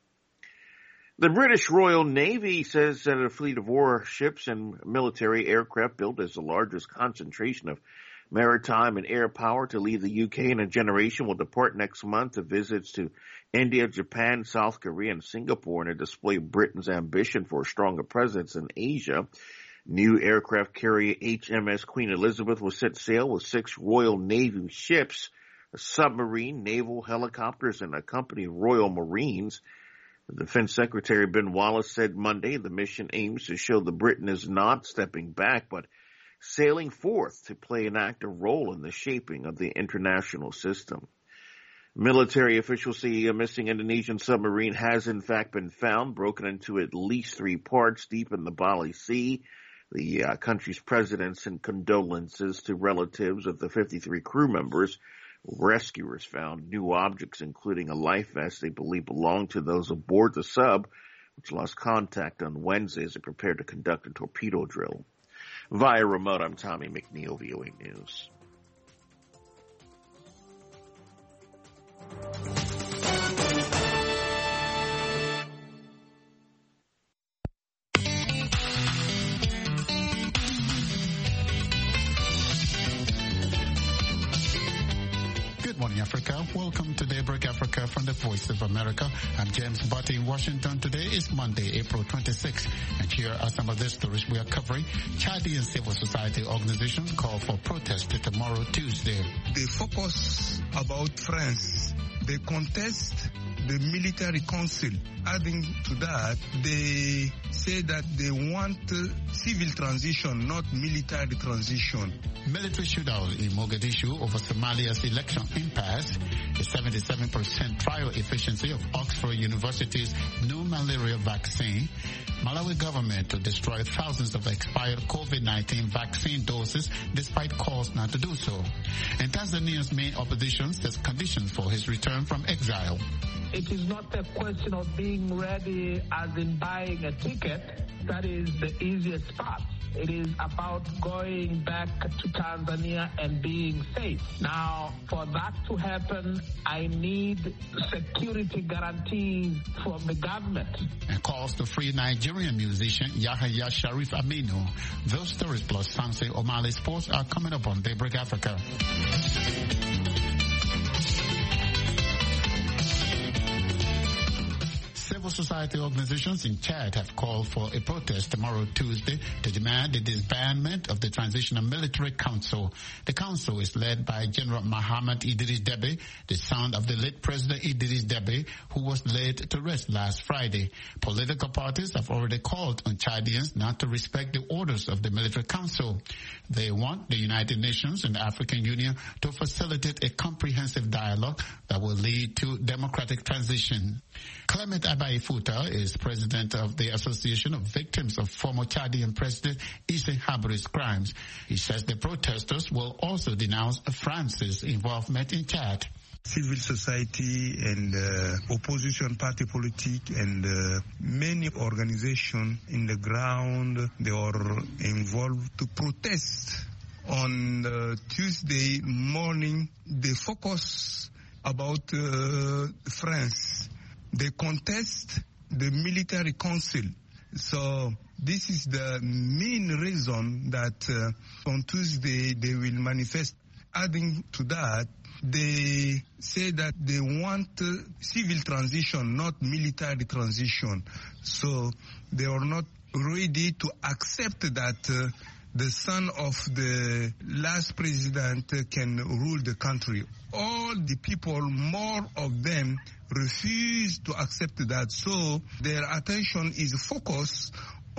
The British Royal Navy says that a fleet of warships and military aircraft built as the largest concentration of maritime and air power to leave the U K in a generation will depart next month to visits to India, Japan, South Korea, and Singapore in a display of Britain's ambition for a stronger presence in Asia. New aircraft carrier H M S Queen Elizabeth was set sail with six Royal Navy ships, a submarine, naval helicopters, and a company of Royal Marines. The Defense Secretary Ben Wallace said Monday the mission aims to show that Britain is not stepping back, but sailing forth to play an active role in the shaping of the international system. Military officials say a missing Indonesian submarine has in fact been found, broken into at least three parts deep in the Bali Sea. The uh, country's president sent condolences to relatives of the fifty-three crew members. Rescuers found new objects, including a life vest they believe belonged to those aboard the sub, which lost contact on Wednesday as it prepared to conduct a torpedo drill. Via remote, I'm Tommy McNeil, V O A News. Good morning, Africa. Welcome to Daybreak Africa from the Voice of America. I'm James Butty in Washington. Today is Monday, April twenty-sixth, and here are some of the stories we are covering. Chadian civil society organizations call for protest tomorrow, Tuesday. They focus about France. They contest the military council. Adding to that, they say that they want uh, civil transition, not military transition. Military shootout in Mogadishu over Somalia's election impasse. The seventy-seven percent trial efficiency of Oxford University's new malaria vaccine. Malawi government to destroy thousands of expired COVID nineteen vaccine doses despite calls not to do so. And Tanzania's main opposition sets conditions for his return from exile. It is not a question of being ready as in buying a ticket. That is the easiest part. It is about going back to Tanzania and being safe. Now, for that to happen, I need security guarantees from the government. And calls to free Nigerian musician Yahya Sharif Aminu. Those stories plus Sanse Omale Sports are coming up on Daybreak Africa. Civil society organizations in Chad have called for a protest tomorrow, Tuesday, to demand the disbandment of the Transitional Military Council. The council is led by General Mohamed Idris Deby, the son of the late President Idris Deby, who was laid to rest last Friday. Political parties have already called on Chadians not to respect the orders of the military council. They want the United Nations and the African Union to facilitate a comprehensive dialogue that will lead to democratic transition. Clement Abaye Futa is president of the Association of Victims of former Chadian President Issa Habre's crimes. He says the protesters will also denounce France's involvement in Chad. Civil society and uh, opposition party politic and uh, many organizations in the ground, they are involved to protest. On uh, Tuesday morning, they focus about uh, France. They contest the military council. So this is the main reason that uh, on Tuesday they will manifest. Adding to that, they say that they want uh, civil transition, not military transition. So they are not ready to accept that uh, the son of the last president can rule the country. All the people, more of them, refuse to accept that. So their attention is focused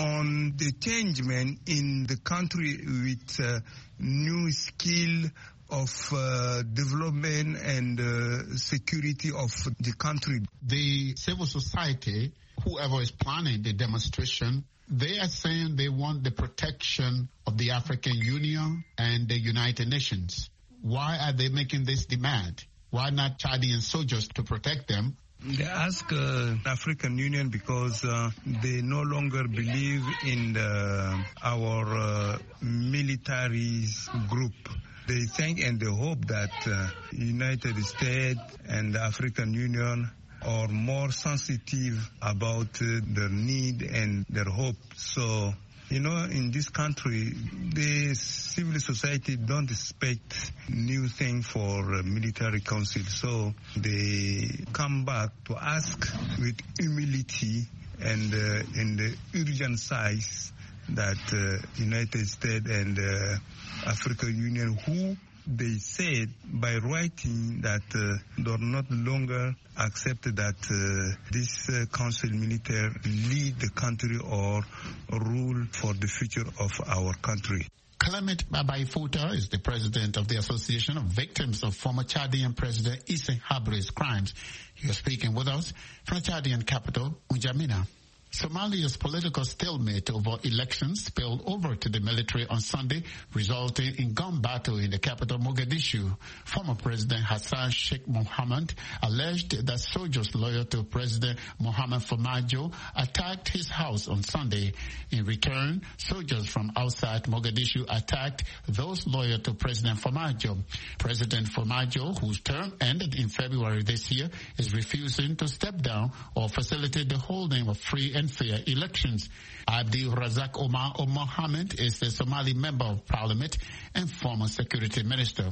on the changement in the country with uh, new skill of uh, development and uh, security of the country. The civil society, whoever is planning the demonstration, they are saying they want the protection of the African Union and the United Nations. Why are they making this demand? Why not Chadian soldiers to protect them? They ask uh, African Union because uh, they no longer believe in the, our uh, military group. They think and they hope that uh, United States and the African Union are more sensitive about uh, their need and their hope. So, you know, in this country, the civil society don't expect new thing for uh, military council. So they come back to ask with humility and uh, in the urgent size that uh, United States and uh, African Union, who they said by writing that uh, they not longer accept that uh, this uh, council military lead the country or rule for the future of our country. Clement Babaifuta is the president of the Association of Victims of former Chadian President Issa Habre's crimes. He was speaking with us from the Chadian capital, N'Djamena. Somalia's political stalemate over elections spilled over to the military on Sunday, resulting in gun battle in the capital, Mogadishu. Former President Hassan Sheikh Mohamud alleged that soldiers loyal to President Mohamed Farmajo attacked his house on Sunday. In return, soldiers from outside Mogadishu attacked those loyal to President Farmajo. President Farmajo, whose term ended in February this year, is refusing to step down or facilitate the holding of free and fair elections. Abdi Razak Omar Mohammed is a Somali member of parliament and former security minister.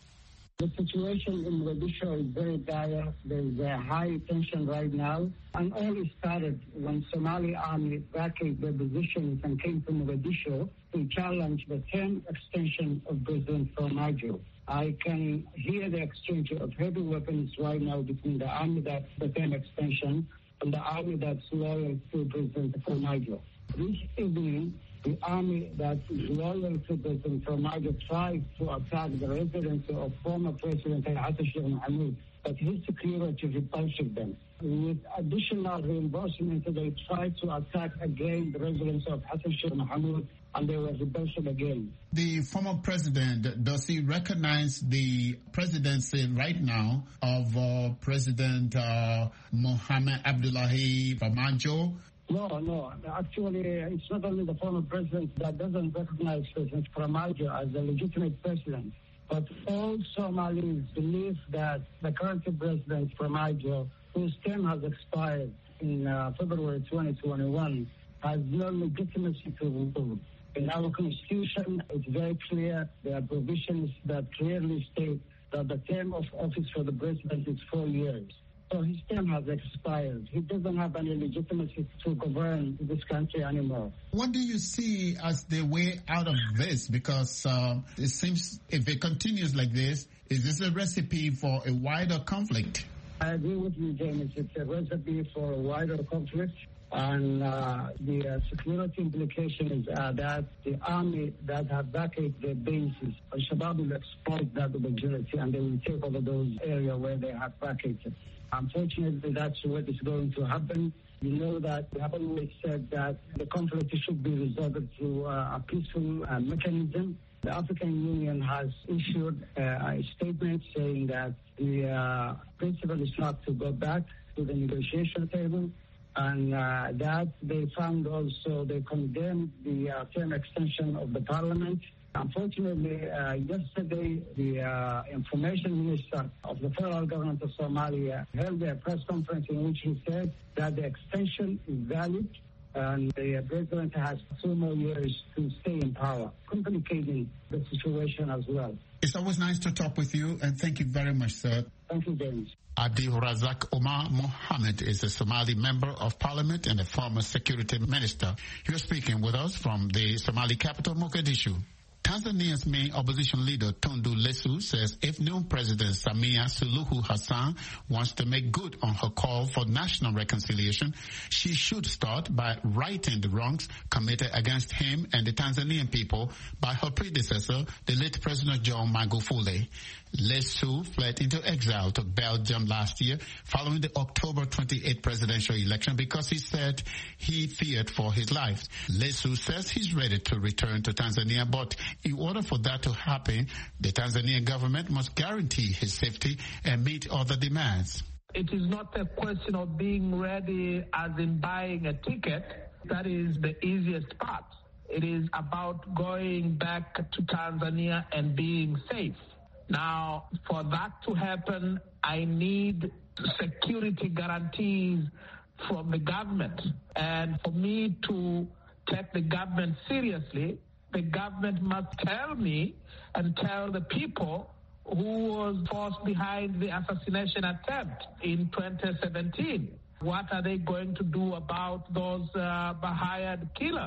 The situation in Mogadishu is very dire. There's a high tension right now. And all it started when Somali army vacated their positions and came to Mogadishu to challenge the term extension of President Farmajo. I can hear the exchange of heavy weapons right now between the army that's the term extension and the army that's loyal to President Farmajo. This evening, the army that is loyal to President Farmajo tried to attack the residence of former President Hassan Sheikh Mohamud, but his security repulsed them. With additional reinforcement, they tried to attack again the residence of Hassan Sheikh Mohamud, and they were repulsed again. The former president, does he recognize the presidency right now of uh, President uh, Mohamed Abdullahi Farmajo? No, no. Actually, it's not only the former president that doesn't recognize President Farmajo as a legitimate president, but all Somalis believe that the current president Farmajo, whose term has expired in uh, February twenty twenty-one, has no legitimacy to rule. In our constitution, it's very clear. There are provisions that clearly state that the term of office for the president is four years. So his term has expired. He doesn't have any legitimacy to govern this country anymore. What do you see as the way out of this? Because uh, it seems if it continues like this, is this a recipe for a wider conflict? I agree with you, James. It's a recipe for a wider conflict. And uh, the uh, security implication is uh, that the army that have vacated their bases, Al-Shabaab will exploit that opportunity and they will take over those areas where they have vacated. Unfortunately, that's what is going to happen. You know that we have always said that the conflict should be resolved through uh, a peaceful uh, mechanism. The African Union has issued uh, a statement saying that the uh, principle is not to go back to the negotiation table. And uh, that they found also, they condemned the uh, term extension of the parliament. Unfortunately, uh, yesterday, the uh, information minister of the federal government of Somalia held a press conference in which he said that the extension is valid and the president has two more years to stay in power, complicating the situation as well. It's always nice to talk with you, and thank you very much, sir. Thank you, James. Adi Razak Omar Mohammed is a Somali member of parliament and a former security minister. He was speaking with us from the Somali capital, Mogadishu. Tanzania's main opposition leader, Tundu Lissu, says if new President Samia Suluhu Hassan wants to make good on her call for national reconciliation, she should start by righting the wrongs committed against him and the Tanzanian people by her predecessor, the late President John Magufuli. Lissu fled into exile to Belgium last year following the October twenty-eighth presidential election because he said he feared for his life. Lissu says he's ready to return to Tanzania, but in order for that to happen, the Tanzanian government must guarantee his safety and meet other demands. It is not a question of being ready as in buying a ticket. That is the easiest part. It is about going back to Tanzania and being safe. Now, for that to happen, I need security guarantees from the government. And for me to take the government seriously, the government must tell me and tell the people who was forced behind the assassination attempt in twenty seventeen. What are they going to do about those uh, hired killers?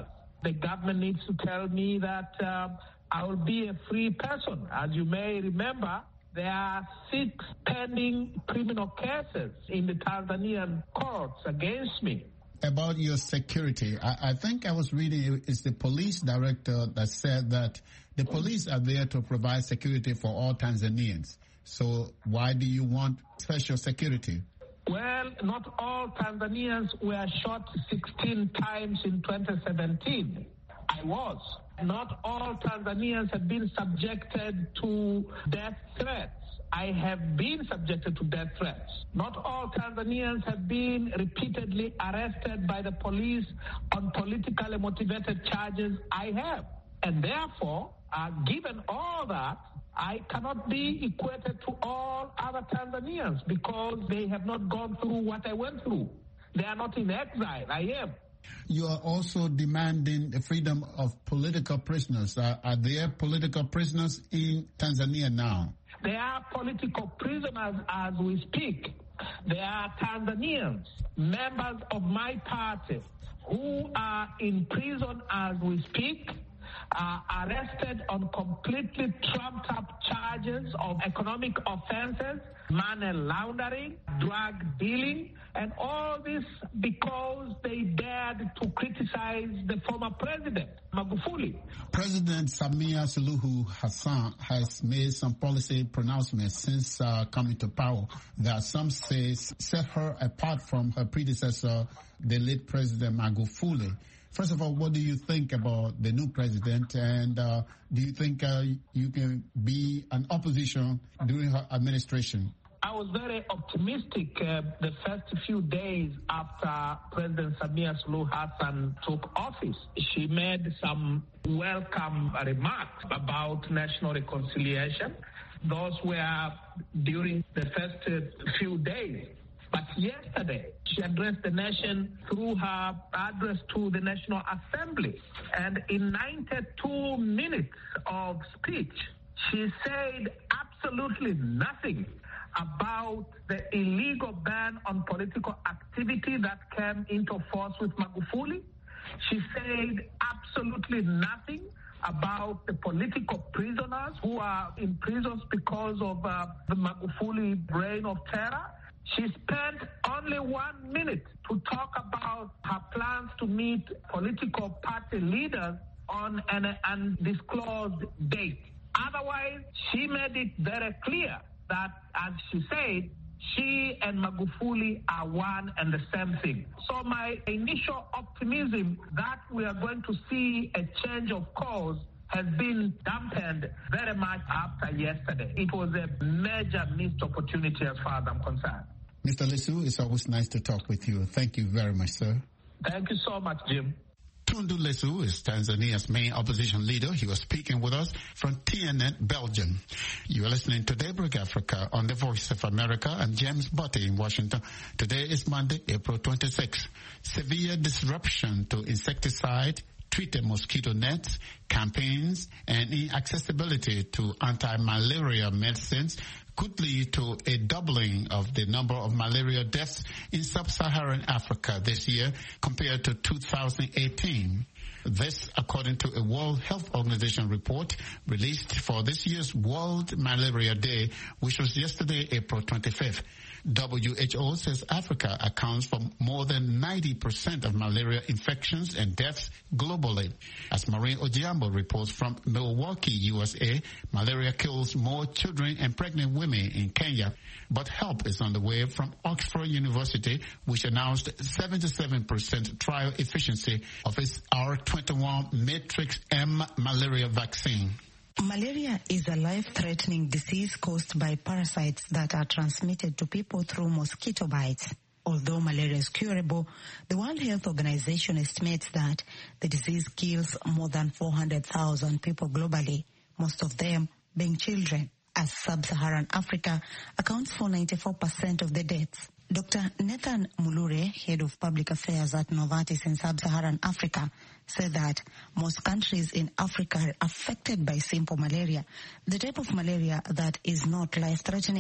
The government needs to tell me that uh, I will be a free person. As you may remember, there are six pending criminal cases in the Tanzanian courts against me. About your security, I, I think I was reading it's the police director that said that the police are there to provide security for all Tanzanians. So why do you want special security? Well, not all Tanzanians were shot sixteen times in twenty seventeen. I was. Not all Tanzanians have been subjected to death threats. I have been subjected to death threats. Not all Tanzanians have been repeatedly arrested by the police on politically motivated charges. I have. And therefore, uh, given all that, I cannot be equated to all other Tanzanians because they have not gone through what I went through. They are not in exile. I am. You are also demanding the freedom of political prisoners. Uh, are there political prisoners in Tanzania now? There are political prisoners as we speak. There are Tanzanians, members of my party, who are in prison as we speak, uh, arrested on completely trumped up charges of economic offenses, money laundering, drug dealing, and all this because they dared to criticize the former president, Magufuli. President Samia Suluhu Hassan has made some policy pronouncements since uh, coming to power that some say set her apart from her predecessor, the late President Magufuli. First of all, what do you think about the new president, and uh, do you think uh, you can be an opposition during her administration? I was very optimistic uh, the first few days after President Samia Suluhu Hassan took office. She made some welcome remarks about national reconciliation. Those were during the first uh, few days. But yesterday, she addressed the nation through her address to the National Assembly. And in ninety-two minutes of speech, she said absolutely nothing about the illegal ban on political activity that came into force with Magufuli. She said absolutely nothing about the political prisoners who are in prisons because of uh, the Magufuli reign of terror. She spent only one minute to talk about her plans to meet political party leaders on an undisclosed date. Otherwise, she made it very clear that, as she said, she and Magufuli are one and the same thing. So my initial optimism that we are going to see a change of course has been dampened very much after yesterday. It was a major missed opportunity as far as I'm concerned. Mister Lissu, it's always nice to talk with you. Thank you very much, sir. Thank you so much, Jim. Tundu Lissu is Tanzania's main opposition leader. He was speaking with us from T N N, Belgium. You are listening to Daybreak Africa on the Voice of America. I'm James Botte in Washington. Today is Monday, April twenty-sixth. Severe disruption to insecticide, treated mosquito nets, campaigns, and inaccessibility to anti-malaria medicines could lead to a doubling of the number of malaria deaths in sub-Saharan Africa this year compared to two thousand eighteen. This, according to a World Health Organization report released for this year's World Malaria Day, which was yesterday, April twenty-fifth. W H O says Africa accounts for more than ninety percent of malaria infections and deaths globally. As Maureen Ojiambo reports from Milwaukee, U S A, malaria kills more children and pregnant women in Kenya. But help is on the way from Oxford University, which announced seventy-seven percent trial efficiency of its R twenty-one Matrix M malaria vaccine. Malaria is a life-threatening disease caused by parasites that are transmitted to people through mosquito bites. Although malaria is curable, the World Health Organization estimates that the disease kills more than four hundred thousand people globally, most of them being children, as sub-Saharan Africa accounts for ninety-four percent of the deaths. Doctor Nathan Mulure, head of public affairs at Novartis in sub-Saharan Africa, said that most countries in Africa are affected by simple malaria, the type of malaria that is not life-threatening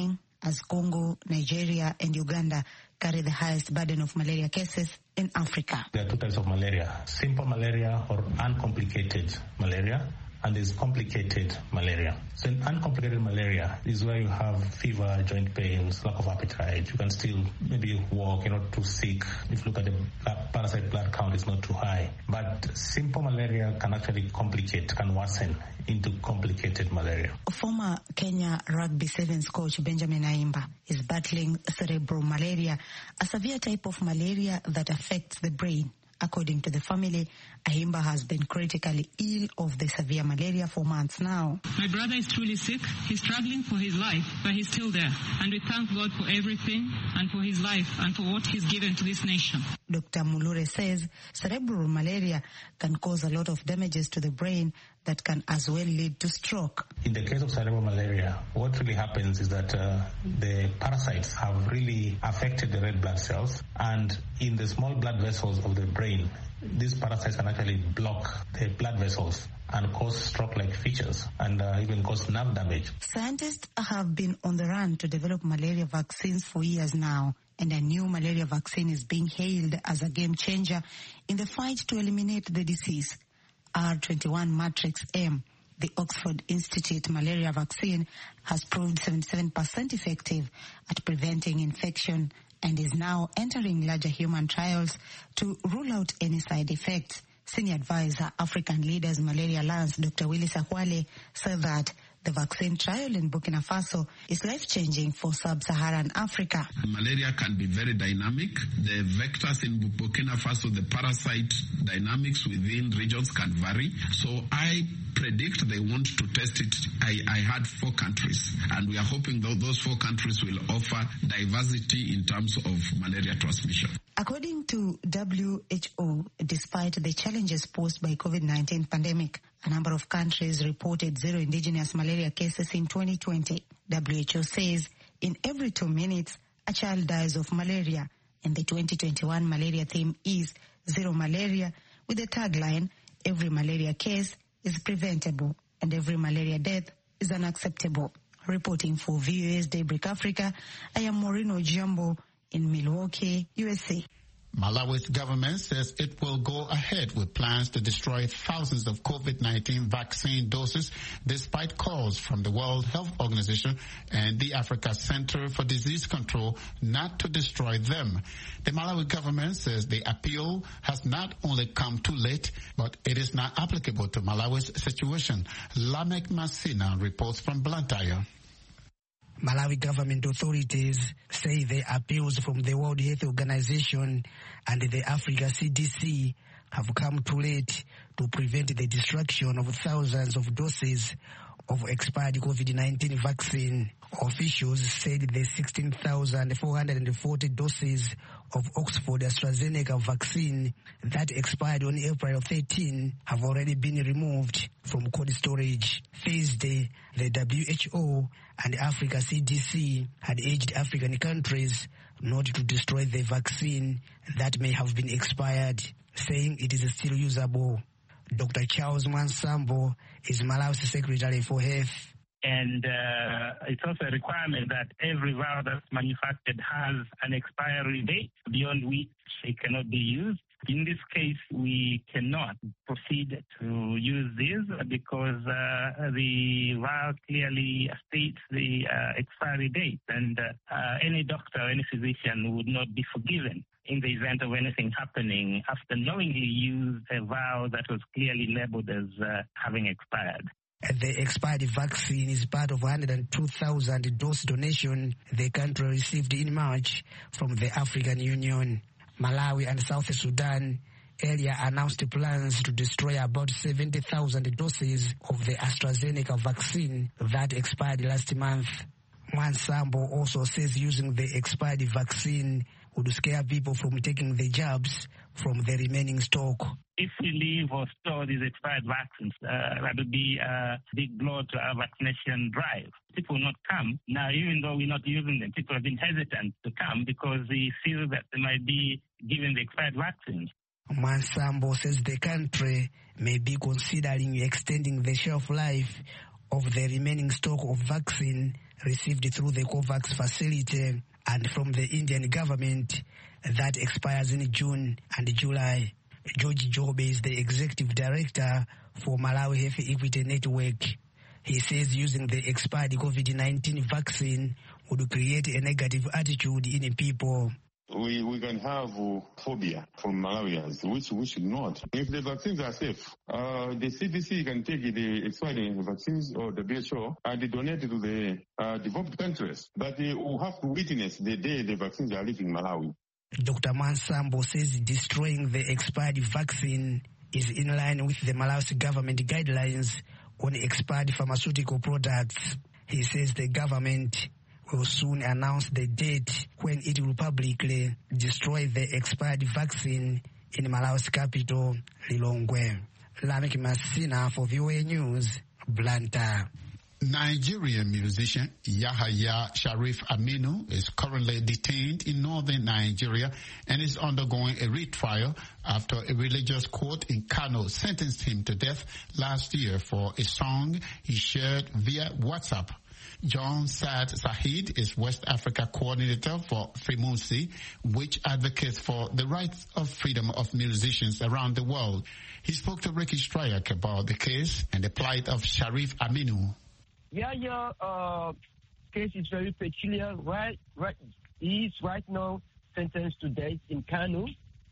as Congo, Nigeria, and Uganda carry the highest burden of malaria cases in Africa. There are two types of malaria, simple malaria or uncomplicated malaria, and there's complicated malaria. So in uncomplicated malaria is where you have fever, joint pains, lack of appetite. You can still maybe walk, you're not too sick. If you look at the blood, parasite blood count, it's not too high. But simple malaria can actually complicate, can worsen into complicated malaria. Former Kenya Rugby Sevens coach Benjamin Aimba is battling cerebral malaria, a severe type of malaria that affects the brain. According to the family, Aimba has been critically ill of the severe malaria for months now. My brother is truly sick. He's struggling for his life, but he's still there. And we thank God for everything and for his life and for what he's given to this nation. Doctor Mulure says cerebral malaria can cause a lot of damages to the brain that can as well lead to stroke. In the case of cerebral malaria, what really happens is that uh, the parasites have really affected the red blood cells, and in the small blood vessels of the brain, these parasites can actually block the blood vessels and cause stroke-like features and uh, even cause nerve damage. Scientists have been on the run to develop malaria vaccines for years now, and a new malaria vaccine is being hailed as a game changer in the fight to eliminate the disease. R twenty-one Matrix M, the Oxford Institute malaria vaccine, has proved seventy-seven percent effective at preventing infection and is now entering larger human trials to rule out any side effects. Senior advisor, African Leaders Malaria Alliance, Doctor Willis Ahwale, said that the vaccine trial in Burkina Faso is life-changing for sub-Saharan Africa. Malaria can be very dynamic. The vectors in Burkina Faso, the parasite dynamics within regions can vary. So I predict they want to test it. I, I had four countries, and we are hoping that those four countries will offer diversity in terms of malaria transmission. According to W H O, despite the challenges posed by COVID nineteen pandemic, a number of countries reported zero indigenous malaria cases in twenty twenty. W H O says in every two minutes, a child dies of malaria, and the twenty twenty-one malaria theme is Zero Malaria, with the tagline, every malaria case is preventable and every malaria death is unacceptable. Reporting for V O A's Daybreak Africa, I am Maureen Ojambo in Milwaukee, U S A. Malawi's government says it will go ahead with plans to destroy thousands of COVID nineteen vaccine doses despite calls from the World Health Organization and the Africa Center for Disease Control not to destroy them. The Malawi government says the appeal has not only come too late, but it is not applicable to Malawi's situation. Lamek Masina reports from Blantyre. Malawi government authorities say the appeals from the World Health Organization and the Africa C D C have come too late to prevent the destruction of thousands of doses of expired COVID nineteen vaccine. Officials said the sixteen thousand four hundred forty doses of Oxford AstraZeneca vaccine that expired on April thirteenth have already been removed from cold storage. Thursday, the W H O and Africa C D C had urged African countries not to destroy the vaccine that may have been expired, saying it is still usable. Doctor Charles Mwansambo is Malawi's Secretary for Health. And uh, it's also a requirement that every vial that's manufactured has an expiry date beyond which it cannot be used. In this case, we cannot proceed to use this because uh, the vial clearly states the uh, expiry date, and uh, uh, any doctor or any physician would not be forgiven in the event of anything happening after knowingly used a vial that was clearly labeled as uh, having expired. The expired vaccine is part of one hundred two thousand dose donation the country received in March from the African Union. Malawi and South Sudan earlier announced plans to destroy about seventy thousand doses of the AstraZeneca vaccine that expired last month. Mwansambo also says using the expired vaccine would scare people from taking the jabs from the remaining stock. If we leave or store these expired vaccines, uh, that would be a big blow to our vaccination drive. People will not come. Now, even though we're not using them, people have been hesitant to come because they feel that they might be given the expired vaccines. Mwansambo says the country may be considering extending the shelf life of the remaining stock of vaccine received through the COVAX facility and from the Indian government that expires in June and July. George Jobe is the executive director for Malawi Health Equity Network. He says using the expired COVID nineteen vaccine would create a negative attitude in people. We we can have uh, phobia from Malawians, which we should not. If the vaccines are safe, uh, the C D C can take the expired vaccines or the W H O and donate it to the uh, developed countries. But they will have to witness the day the vaccines are leaving Malawi. Doctor Mansambo says destroying the expired vaccine is in line with the Malawi government guidelines on expired pharmaceutical products. He says the government will soon announce the date when it will publicly destroy the expired vaccine in Malawi's capital, Lilongwe. Lamek Masina for V O A News, Blantyre. Nigerian musician Yahaya Sharif Aminu is currently detained in northern Nigeria and is undergoing a retrial after a religious court in Kano sentenced him to death last year for a song he shared via WhatsApp. John Saad Sahid is West Africa coordinator for Fremusi, which advocates for the rights of freedom of musicians around the world. He spoke to Ricky Stryak about the case and the plight of Sharif Aminu. Yeah, yeah, uh, case is very peculiar. Right, right, he is right now sentenced to death in Kano.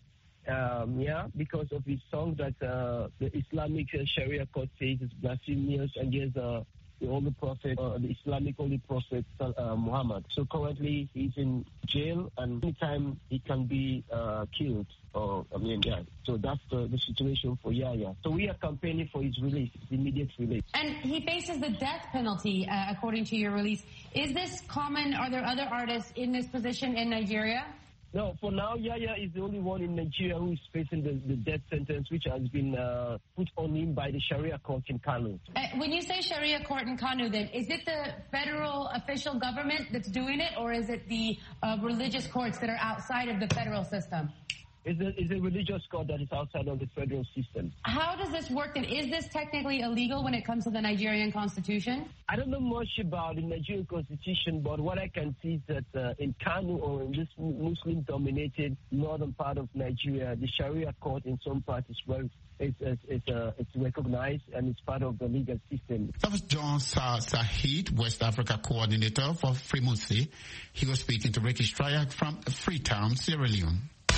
Um, yeah, because of his song that uh, the Islamic Sharia court says is blasphemous against uh, the Holy Prophet, uh, the Islamic Holy Prophet uh, Muhammad. So currently he's in jail, and anytime he can be uh, killed. Or I mean, yeah. So that's the, the situation for Yaya. So we are campaigning for his release, his immediate release. And he faces the death penalty, uh, according to your release. Is this common? Are there other artists in this position in Nigeria? No, for now, Yaya is the only one in Nigeria who is facing the, the death sentence, which has been uh, put on him by the Sharia court in Kano. Uh, when you say Sharia court in Kano, then, is it the federal official government that's doing it, or is it the uh, religious courts that are outside of the federal system? It's a, it's a religious court that is outside of the federal system. How does this work then? Is this technically illegal when it comes to the Nigerian constitution? I don't know much about the Nigerian constitution, but what I can see is that uh, in Kano, or in this Muslim-dominated northern part of Nigeria, the Sharia court in some parts is well, it's, it's, uh, it's recognized and it's part of the legal system. That was John Sa Sahid, West Africa coordinator for Fremusi. He was speaking to Ricky Stryak from Freetown, Sierra Leone.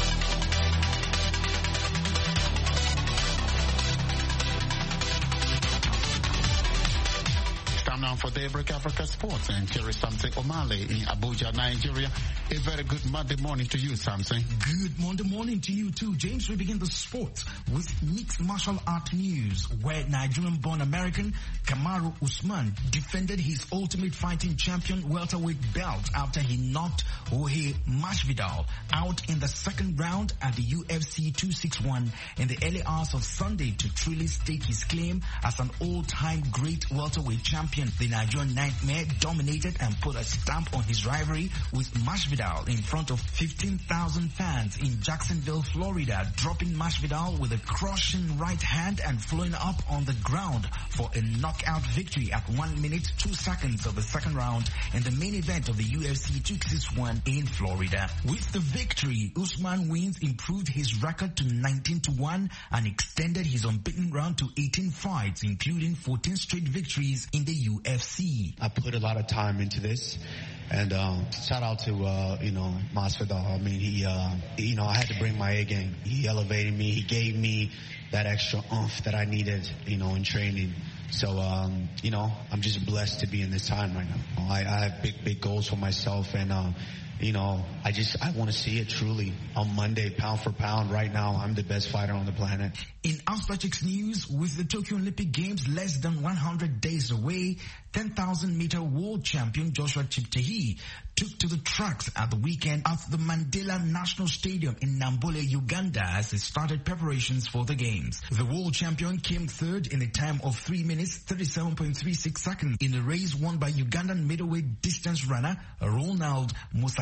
Now for Daybreak Africa Sports and Jerry Samson O'Malley in Abuja, Nigeria. A very good Monday morning to you, Samson. Good Monday morning to you too, James. We begin the sports with mixed martial art news, where Nigerian-born American Kamaru Usman defended his Ultimate Fighting Champion welterweight belt after he knocked Jorge Masvidal out in the second round at the U F C two sixty-one in the early hours of Sunday to truly stake his claim as an all-time great welterweight champion. The Nigerian Nightmare dominated and put a stamp on his rivalry with Masvidal in front of fifteen thousand fans in Jacksonville, Florida, dropping Masvidal with a crushing right hand and flowing up on the ground for a knockout victory at one minute, two seconds of the second round in the main event of the U F C two sixty-one in Florida. With the victory, Usman wins improved his record to nineteen to one and extended his unbeaten run to eighteen fights, including fourteen straight victories in the U F C. I put a lot of time into this, and um, shout out to uh, you know Masvidal. I mean, he uh, you know I had to bring my A game. He elevated me. He gave me that extra oomph that I needed, you know, in training. So um, you know, I'm just blessed to be in this time right now. I, I have big big goals for myself, and uh, you know, I just I want to see it truly on Monday, pound for pound. Right now, I'm the best fighter on the planet. In Athletics news, with the Tokyo Olympic Games less than one hundred days away, ten thousand meter world champion Joshua Cheptegei took to the tracks at the weekend at the Mandela National Stadium in Nambole, Uganda, as he started preparations for the Games. The world champion came third in a time of three minutes, thirty-seven point three six seconds in a race won by Ugandan middleweight distance runner Ronald Musa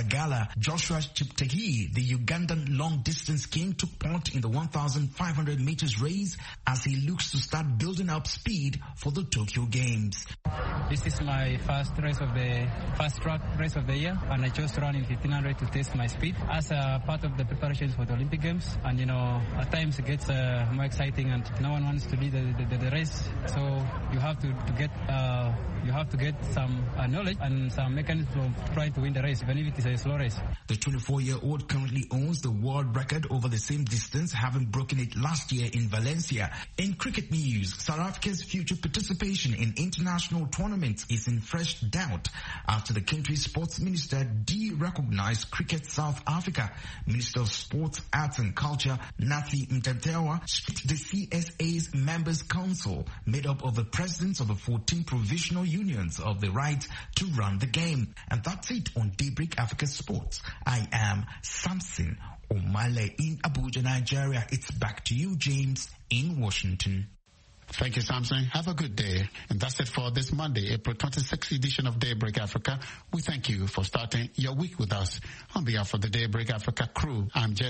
Ntagala. Joshua Cheptegei, the Ugandan long-distance king, took part in the one thousand five hundred meters race as he looks to start building up speed for the Tokyo Games. This is my first race of the first track race of the year, and I chose to run in fifteen hundred to test my speed as a part of the preparations for the Olympic Games. And you know, at times it gets uh, more exciting, and no one wants to lead the, the, the race, so you have to, to get uh, you have to get some uh, knowledge and some mechanism to try to win the race, even if it is a slow race. The twenty-four-year-old currently owns the world record over the same distance, having broken it last year in Valencia. In cricket news, South Africa's future participation in international tournaments is in fresh doubt after the country's sports minister de-recognized Cricket South Africa. Minister of Sports, Arts and Culture, Nathi Mtatewa, split the C S A's members council, made up of the presidents of the fourteen provisional unions, of the right to run the game. And that's it on Daybreak Africa Sports. I am Samson Omale in Abuja, Nigeria. It's back to you, James, in Washington. Thank you, Samson. Have a good day. And that's it for this Monday, April twenty-sixth edition of Daybreak Africa. We thank you for starting your week with us. On behalf of the Daybreak Africa crew, I'm Jen.